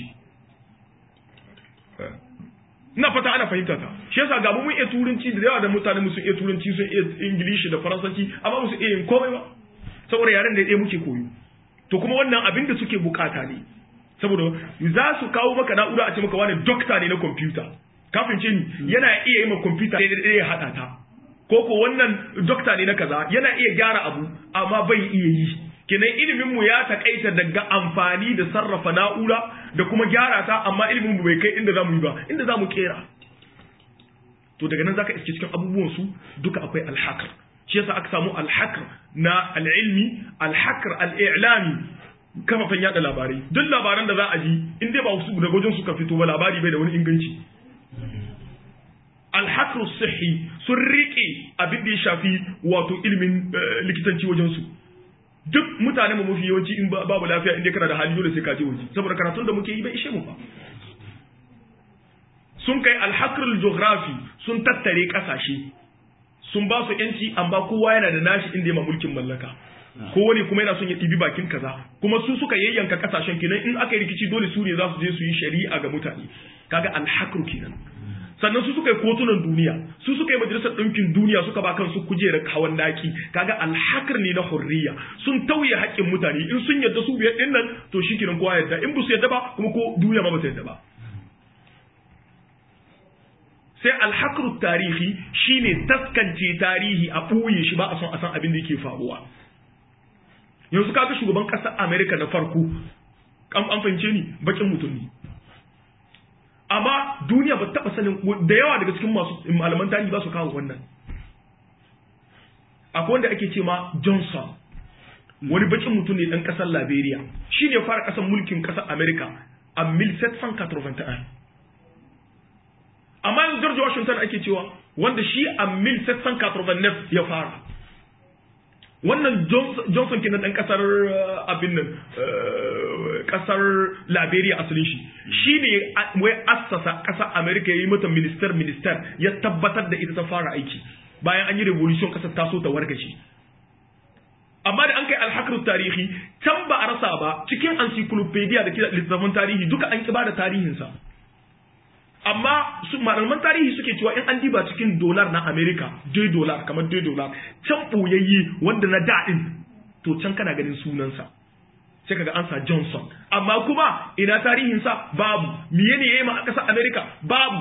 ina fata ana fahimta ta shi yasa ga mun iya turanci da yawa da mutane mu sun iya turanci sun iya ingilishi da faransanci amma mu su iya yin komai ba saboda yaren da ɗaya muke koyo to kuma wannan abin da suke bukata ne saboda za su kawo maka na'ura a ce maka wani dokta ne na kwamfuta kafin ce ni yana iya yi ma kwamfuta ɗaya ya haɗa ta ko wannan dokta ne na kaza yana iya gyara abu amma bai iya yi kenan ilimin mu ya takaita daga amfani da sarrafa na'ura da kuma gyara ta amma ilimin mu bai kai inda zamu yi ba inda zamu kera to daga nan zaka iske cikin abubuwan su duka akwai al-hakr shi yasa aka samu al-hakr na al-ilmi al-hakr al-i'lami kafafen yada labarai duk labaran da za a ji in dai ba su daga wajen suka fito ba labari bai da wani inganci al-hakr as-sihhi sun rike abin da ya shafi wato ilimin likitanci wajen su duk mutane mu mafi yawanci in babu lafiya inda kana da hali dole sai ka je waje saboda karatun da muke yi bai ishe mu ba sun kai alhakrul geography sun tattare kasashe sun ba su yanci amma kowa yana da nashi inda ma mulkin mallaka kowane kuma yana son ya ɗibi bakin kaza kuma su suka yayyanka kasashen kenan in aka yi rikici dole su ne za su je su yi shari'a ga mutane kaga alhakru kenan sannan su suka yi kotunan duniya su suka yi majalisar ɗinkin duniya suka ba kansu kujerar hawan daki kaga alhakar ne na hurriya sun tauye haƙƙin mutane in sun yadda su biyar ɗin nan to shi kenan kowa yadda in ba su yadda ba kuma ko duniya ma ba ta yadda ba sai alhakru tarihi shine taskance tarihi a ɓoye shi ba a son a san abin da yake faruwa yanzu kaga shugaban ƙasar Amerika na farko an fahimce ni bakin mutum ne amma duniya ba taɓa sanin da yawa daga cikin masu malaman tarihi ba su kawo wannan akwai wanda ake ce ma Johnson wani bakin mutum ne ɗan ƙasar Liberia shi ne fara ƙasar mulkin ƙasar Amerika a 1781 amma yanzu George Washington ake cewa wanda shi a 1789 ya fara wannan Johnson kenan ɗan ƙasar abin nan ƙasar Liberia asalin shi ne wai assasa ƙasar America ya yi mata minister ya tabbatar da ita ta fara aiki bayan an yi revolution ƙasar ta so ta wargaje amma da an kai alhakar tarihi can ba a rasa ba cikin encyclopedia da littattafan tarihi duka an ƙi ba da tarihinsa amma malaman tarihi suke cewa in an diba cikin dolar na America $2 kamar $2 can boyayye wanda na daɗin to can kana ganin sunansa sai kaga ansa Johnson amma kuma ina tarihinsa babu miye ne yayi ma a ƙasar America babu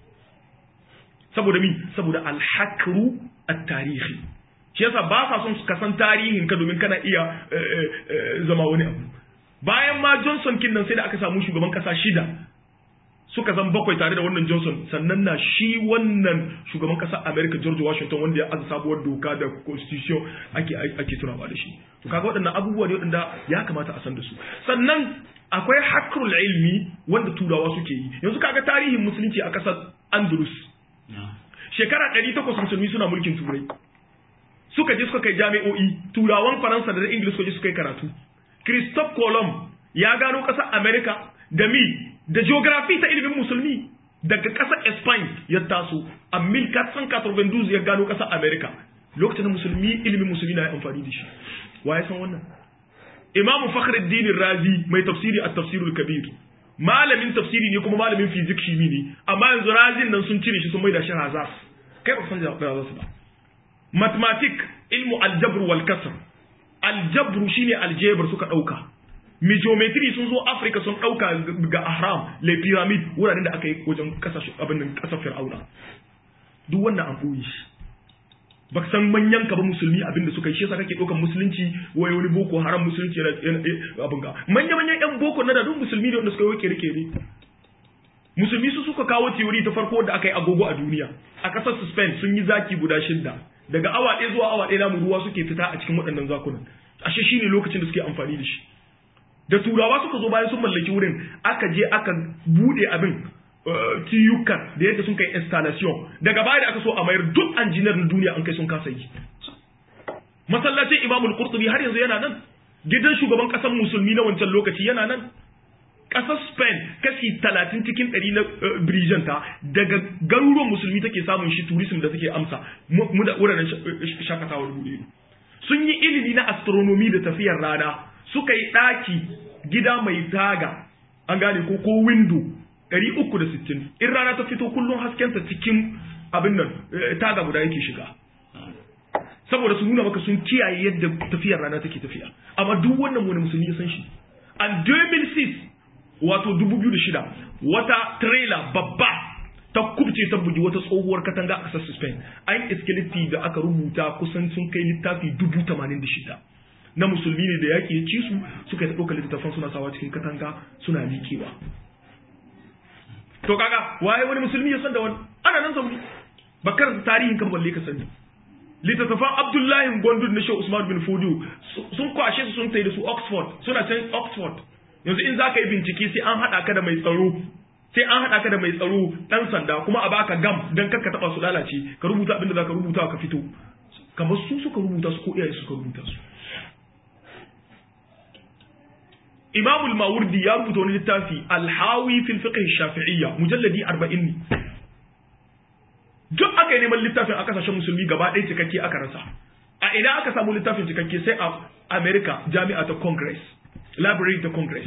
saboda alhakru at-tarihi shi yasa ba sa son ka san tarihin ka domin kana iya zama wani abu bayan ma Johnson kin nan sai da aka samu shugaban ƙasa 6 suka zan 7 tare da wannan Johnson sannan na shi wannan shugaban ƙasar America George Washington wanda ya aza sabuwar doka da constitution ake tunawa da shi to kaga waɗannan abubuwa ne waɗanda ya kamata a san da su sannan akwai hakrul ilmi wanda turawa suke yi yanzu kaga tarihin musulunci a ƙasar Andalus shekara 800 musulmi suna mulkin turai suka je suka kai jami'o'i turawan Faransa da Ingilishi suka je suka yi karatu Christophe Colomb ya gano ƙasar America da da geography ta ilimin musulmi daga ƙasar Spain ya taso a 1492 ya gano ƙasar America lokacin musulmi ilimin musulmi na amfani da shi waye san wannan Imam Fakhruddin Razi mai tafsiri at-Tafsirul Kabir malamin tafsiri ne kuma malamin physics shimi ne amma yanzu Razin nan sun cire shi sun maida shi Hazas kai ba san da Hazas ba mathematics ilmu al-jabr wal kasr al-jabr shine algebra suka dauka geometry sun zo Africa sun dauka ga Ahram le pyramid wuraren da aka yi wajen kasashe abin nan kasar Fir'auna duk wannan an koyi shi baka san manyan ka ba musulmi abin da suka yi shi yasa kake daukan musulunci waye wani boko haram musulunci abin ga manyan yan boko na da duk musulmi ne wanda suka yi kere musulmi su suka kawo theory ta farko da aka yi agogo a duniya a kasar Spain sun yi zaki guda 6 daga awa 1 zuwa awa 1 namu ruwa suke fita a cikin waɗannan zakunan ashe shine lokacin da suke amfani da shi da turawa suka zo bayan sun mallaki wurin aka je aka bude abin tiyukan da yadda sun kai installation daga baya da aka so a mayar duk engineer na duniya an kai sun kasa yi masallacin Imam al-Qurtubi har yanzu yana nan gidan shugaban kasar musulmi na wancan lokaci yana nan kasar Spain kashi 30 cikin 100 na Brijanta daga garuruwan musulmi take samun shi tourism da take amsa mu da wuraren shakatawar bude sun yi ilimi na astronomy da tafiyar rana suka yi ɗaki gida mai taga an gane ko window 360 in rana ta fito kullum haskenta cikin abin nan taga guda yake shiga saboda su nuna maka sun kiyaye yadda tafiyar rana take tafiya amma duk wannan wani musulmi ya san shi an 2006 wato 2006 wata trailer babba ta kubce ta bugi wata tsohuwar katanga a ƙasar Spain an iskiliti da aka rubuta kusan sun kai littafi 86 na musulmi ne da yaƙi ya ci su suka yi ta ɗaukar littattafan suna sawa cikin katanga suna liƙewa to kaga waye wani musulmi ya san da wani ana nan zaune bakar tarihin kan balle ka sani littattafan Abdullahi Gondud na Sheikh Usman bin Fodio sun kwashe su sun tai da su Oxford suna can Oxford yanzu in zaka yi bincike sai an hada ka da mai tsaro dan sanda kuma a baka gam dan karka taba su lalace ka rubuta abin da zaka rubuta ka fito kamar su suka rubuta su ko iyaye suka rubuta su Imam al-Mawardi ya rubuta wani littafi Al-Hawi fil Fiqh Shafi'iyya mujalladi 40 ne duk aka yi neman littafin a kasashen musulmi gaba ɗaya cikakke aka rasa a ina aka samu littafin cikakke sai a America jami'a ta Congress library ta Congress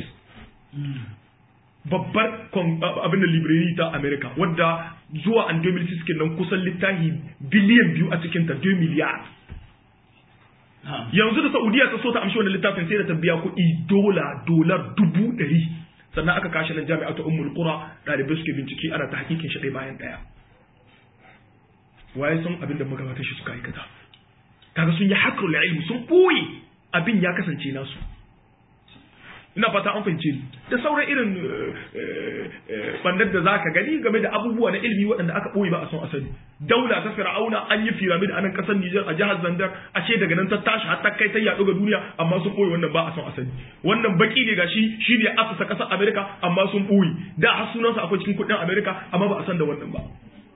babbar abin da library ta America wadda zuwa an 2006 nan kusan littafi biliyan 2 a cikin ta 2 miliyar yanzu da Saudiya ta so ta amshi wannan littafin sai da ta biya kuɗi $100 sannan aka kashe nan jami'a ta Ummul Qura ɗalibai suke bincike ana ta hakikin shi ɗaya bayan ɗaya waye san abin da magabatan shi suka aikata kaga sun yi hakrul ilmi sun boye abin ya kasance nasu ina fata an fahimce ni da sauran irin bandar da zaka gani game da abubuwa na ilimi waɗanda aka boye ba a son asali daula ta fir'auna an yi pyramid a nan kasar Niger a jihar Zandar a ce daga nan ta tashi har ta kai ta yaɗo ga duniya amma sun boye wannan ba a son asali wannan baki ne gashi shi ne asasa kasar America amma sun boye da har sunansa akwai cikin kuɗin America amma ba a san da wannan ba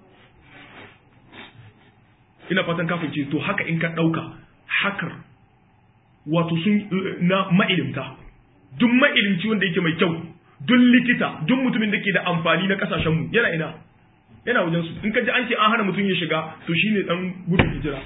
ina fatan kafin ce to haka in ka ɗauka hakar wato sun na ma'ilimta duk ma'ilimci wanda yake mai kyau duk likita duk mutumin da ke da amfani na kasashenmu yana wajen su in ka ji an ce an hana mutum ya shiga to shine dan gudun hijira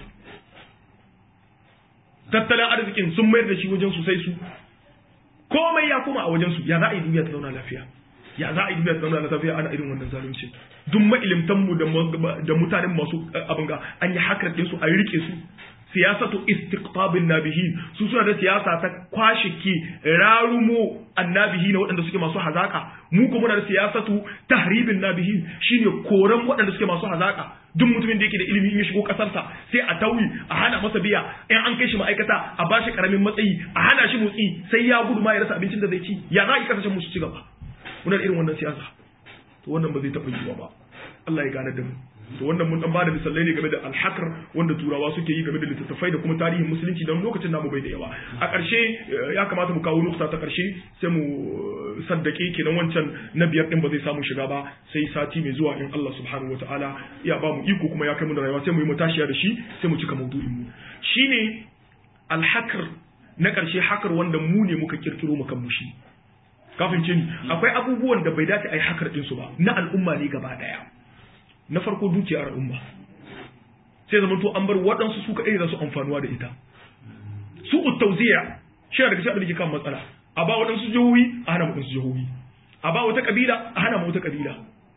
tattalin arzikin sun mayar da shi wajen su sai su komai ya koma a wajen su ya za a yi duniya ta zauna lafiya ya za a yi duniya ta zauna lafiya ana irin wannan zalunci duk ma'ilimtanmu da mutanen masu abin ga an yi hakar su an rike su siyasatu istiqtabin nabihin su suna da siyasa ta kwashe ki rarumo annabihin waɗanda suke masu hazaka mu kuma muna da siyasatu tahribin nabihin shine koran waɗanda suke masu hazaka duk mutumin da yake da ilimi in ya shigo kasarsa sai a tauyi a hana masa biya in an kai shi ma'aikata a bashi karamin matsayi a hana shi motsi sai ya gudu ma ya rasa abincin da zai ci ya za a yi kasashen musu ci gaba muna da irin wannan siyasa to wannan ba zai taɓa yiwuwa ba Allah ya gane da mu to wannan mun dan bada misalai ne game da alhakar wanda turawa suke yi game da littattafai da kuma tarihin musulunci don lokacin namu bai da yawa a ƙarshe ya kamata mu kawo nukta ta ƙarshe sai mu saddake kenan wancan na biyar din ba zai samu shiga ba sai sati mai zuwa in Allah subhanahu wataala ya ba mu iko kuma ya kai mu da rayuwa sai mu yi matashiya da shi sai mu cika maudu'in mu shine alhakar na ƙarshe hakar wanda mu ne muka kirkiro mu kan mu shi kafin ce ni akwai abubuwan da bai dace a yi hakar ɗinsu ba na al'umma ne gaba ɗaya na farko dukiyar al'umma sai zama to an bar waɗansu su kaɗai za su amfanuwa da ita su uttauziya shi daga cikin abin da ke kan matsala a ba waɗansu jihohi a hana waɗansu jihohi a ba wata ƙabila a hana wata ƙabila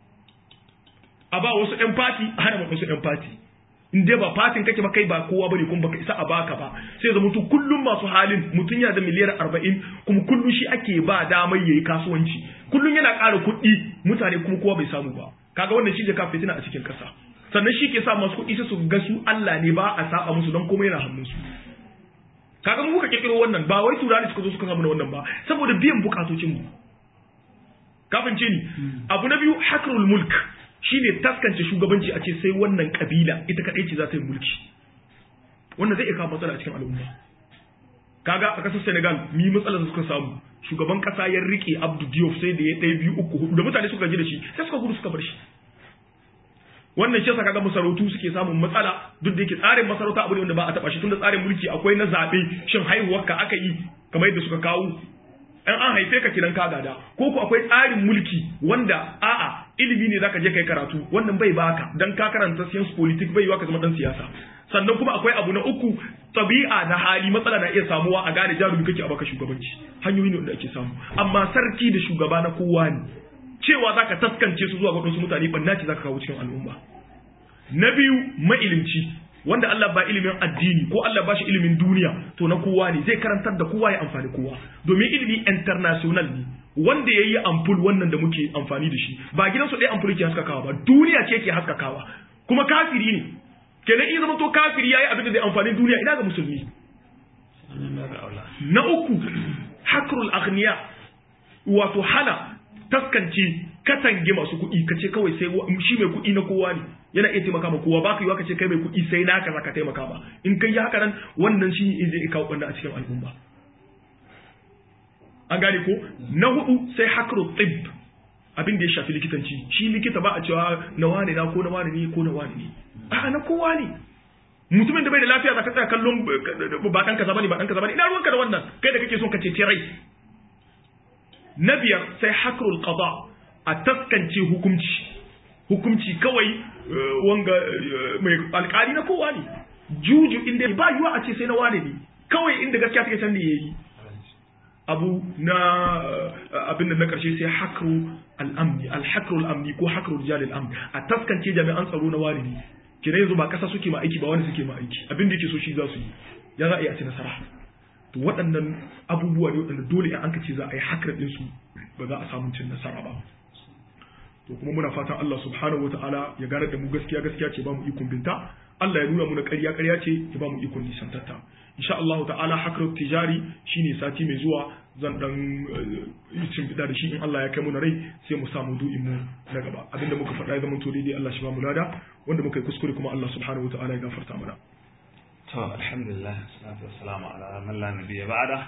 a ba wasu ƴan fati a hana waɗansu ƴan fati in dai ba fatin kake ba kai ba kowa bane kuma baka isa a baka ba sai zama to kullum masu halin mutum yana da miliyar 40 kuma kullum shi ake ba damar yayi kasuwanci kullum yana ƙara kuɗi mutane kuma kowa bai samu ba kaga wannan shi ke ka fitina a cikin kasa sannan shi ke sa masu kuɗi sai su ga su Allah ne ba a saba musu don komai yana hannun su kaga mu muka kirkiro wannan ba wai turani suka zo suka samu wannan ba saboda biyan bukatocin mu kafin ce ni abu na biyu hakrul mulk shine taskance shugabanci a ce sai wannan kabila ita kadai ce za ta yi mulki wannan zai iya kawo matsala a cikin al'umma kaga a kasar Senegal mi matsalar da suka samu shugaban kasa ya rike Abdou Diouf sai da ya ɗaya biyu uku hudu da mutane suka ji da shi sai suka gudu suka bar shi wannan shi yasa kaga masarautu suke samun matsala duk da yake tsarin masarauta abu ne wanda ba a taba shi tunda tsarin mulki akwai na zabe shin haihuwar ka aka yi kamar yadda suka kawo an haife ka kidan ka gada ko ku akwai tsarin mulki wanda a'a ilimi ne zaka je kai karatu wannan bai baka dan ka karanta science politics bai yiwa ka zama dan siyasa sannan kuma akwai abu na uku tabi'a na hali matsala na iya samuwa a gane jarumi kake a baka shugabanci hanyoyi ne wanda ake samu amma sarki da shugaba na kowa ne cewa zaka taskance su zuwa ga wasu mutane banna ce zaka kawo cikin al'umma na biyu mailimci wanda Allah ba ilimin addini ko Allah ba shi ilimin duniya to na kowa ne zai karantar da kowa ya amfani kowa domin ilimi international ne wanda yayi ampul wannan da muke amfani da shi ba gidansu ɗaya ampul ke haskakawa ba duniya ce ke haskakawa kuma kafiri ne kenan in zama to kafiri yayi abin da zai amfani duniya ina ga musulmi na uku hakrul aghniya wato hana taskance katange masu kuɗi kace kawai sai shi mai kuɗi na kowa ne yana iya taimaka ma kowa baka yiwa kace kai mai kuɗi sai naka zaka taimaka ba in kai haka nan wannan shi ne zai kawo wannan a cikin al'umma an gane ko na hudu sai hakrul tibb abin da ya shafi likitanci shi likita ba a cewa na wane na ko na wane ne ko na wane ne a na kowa ne mutumin da bai da lafiya zaka tsaya kallon ba dan kaza bane ba dan kaza bane ina ruwanka da wannan kai da kake son ka cece rai na biyar sai hakrul qada a taskance hukunci kawai wanga mai alƙali na kowa ne juju inda ba yiwa a ce sai na wane ne kawai inda gaskiya take can ne yayi abu na abin da na karshe sai hakru al-amni al-hakru al-amni ko hakru rijal al-amn a taskance jami'an tsaro na wani ne kina yanzu ba kasa suke ma aiki ba wani suke ma aiki abin da yake so shi za su yi ya za a yi a ci nasara to waɗannan abubuwa ne waɗanda dole in an ka ce za a yi hakar din su ba za a samu cin nasara ba to kuma muna fatan Allah subhanahu wataala ya gane da mu gaskiya ce ba mu ikon binta Allah ya nuna mu na ƙarya ce ya ba mu ikon nisantarta insha Allah ta'ala hakar tijari shine sati mai zuwa zan dan cin fida da shi in Allah ya kai mu na rai sai mu samu du'in mu na gaba abinda muka faɗa ya zama to daidai Allah shi ba mu lada wanda muka yi kuskure kuma Allah subhanahu wataala ya gafarta mana to alhamdulillah salatu wassalamu ala man la nabiyya ba'da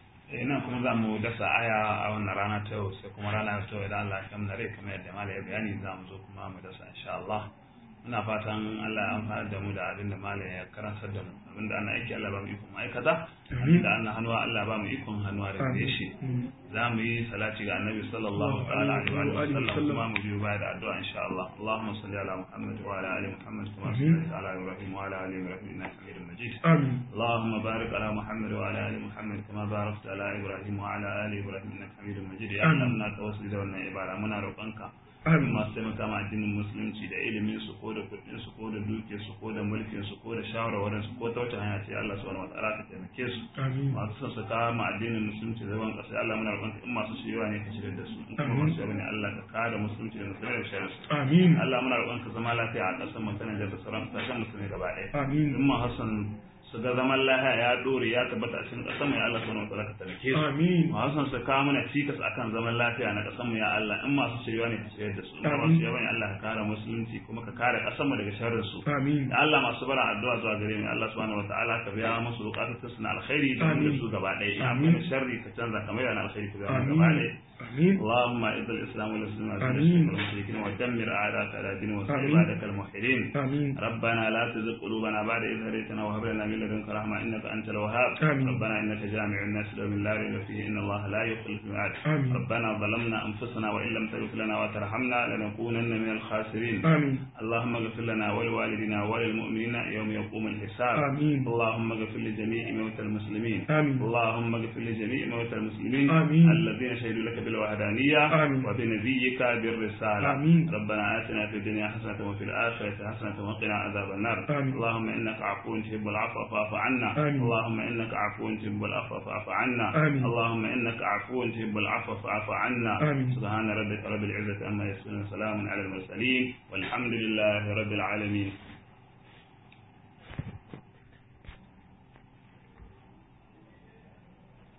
ina kuma za mu dasa aya a wannan rana ta yau sai kuma rana ta yau idan Allah ya kai mu na rai kamar yadda malai ya bayani za mu zo kuma mu dasa insha Allah muna fatan Allah ya amfana da mu da abin da malam ya karantar da mu abin da ana aiki Allah ba mu ikon ma'aikata abin da ana hannuwa Allah ba mu ikon hannuwa da gare shi za mu yi salati ga annabi sallallahu ta'ala alaihi wa sallam kuma mu biyo baya da addu'a insha Allah Allahumma salli ala Muhammad wa ala ali Muhammad kama sallaita ala Ibrahim wa ala ali Ibrahim innaka Hamidum Majid Allahumma barik ala Muhammad wa ala ali Muhammad kama barakta ala Ibrahim wa ala ali Ibrahim innaka Hamidum Majid ya Allah muna tawassuli da wannan ibada muna roƙonka masu taimaka ma addinin musulunci da ilimin su ko da kudin su ko da duke su ko da mulkin su ko da shawarwarin su ko ta wata hanya ce Allah subhanahu wataala ka taimake su masu son su kawo ma addinin musulunci da zaman kasa Allah muna roƙon in masu shiriwa ne ka shirya da su in kuma masu shiriwa ne Allah ka kare musulunci da musulmai da shari'a su Allah muna roƙon ka zama lafiya a ƙasar mu ta Nijar da sauran ƙasashen musulmai gaba ɗaya in ma Hassan su ga zaman lahiya ya dore ya tabbata a cikin ƙasar mu ya Allah subhanahu wataala ka taimake su mu hasan su kawo mana cikas akan zaman lafiya na ƙasar mu ya Allah in masu shirya ne ka shirya da su in masu shirya ne Allah ka kare musulunci kuma ka kare ƙasar mu daga sharrin su da Allah masu bara addu'a zuwa gare mu Allah subhanahu wataala ka biya musu bukatun su na alkhairi da su gaba ɗaya in sharri ka canza kamar yana alkhairi ka biya mu gaba ɗaya اللهم اعز الاسلام والمسلمين وذل المشركين ودمر اعداءك على دين وانصر عبادك الموحدين ربنا لا تزغ قلوبنا بعد إذ هديتنا وهب لنا من لدنك رحمة انك انت الوهاب ربنا انك جامع الناس ليوم لا ريب فيه ان الله لا يخلف الميعاد ربنا ظلمنا انفسنا وان لم تغفر لنا وترحمنا لنكونن من الخاسرين اللهم اغفر لنا ولوالدنا وللمؤمنين يوم يقوم الحساب اللهم اغفر لجميع موتى المسلمين اللهم اغفر لجميع موتى المسلمين الذين شهدوا لك بالوحدانية وبنبيك بالرسالة ربنا آتنا في الدنيا حسنة وفي الآخرة حسنة وقنا عذاب النار اللهم إنك عفو تحب العفو فاعف عنا اللهم إنك عفو تحب العفو فاعف عنا اللهم إنك عفو تحب العفو فاعف عنا سبحان ربك رب العزة عما يصفون وسلام على المرسلين والحمد لله رب العالمين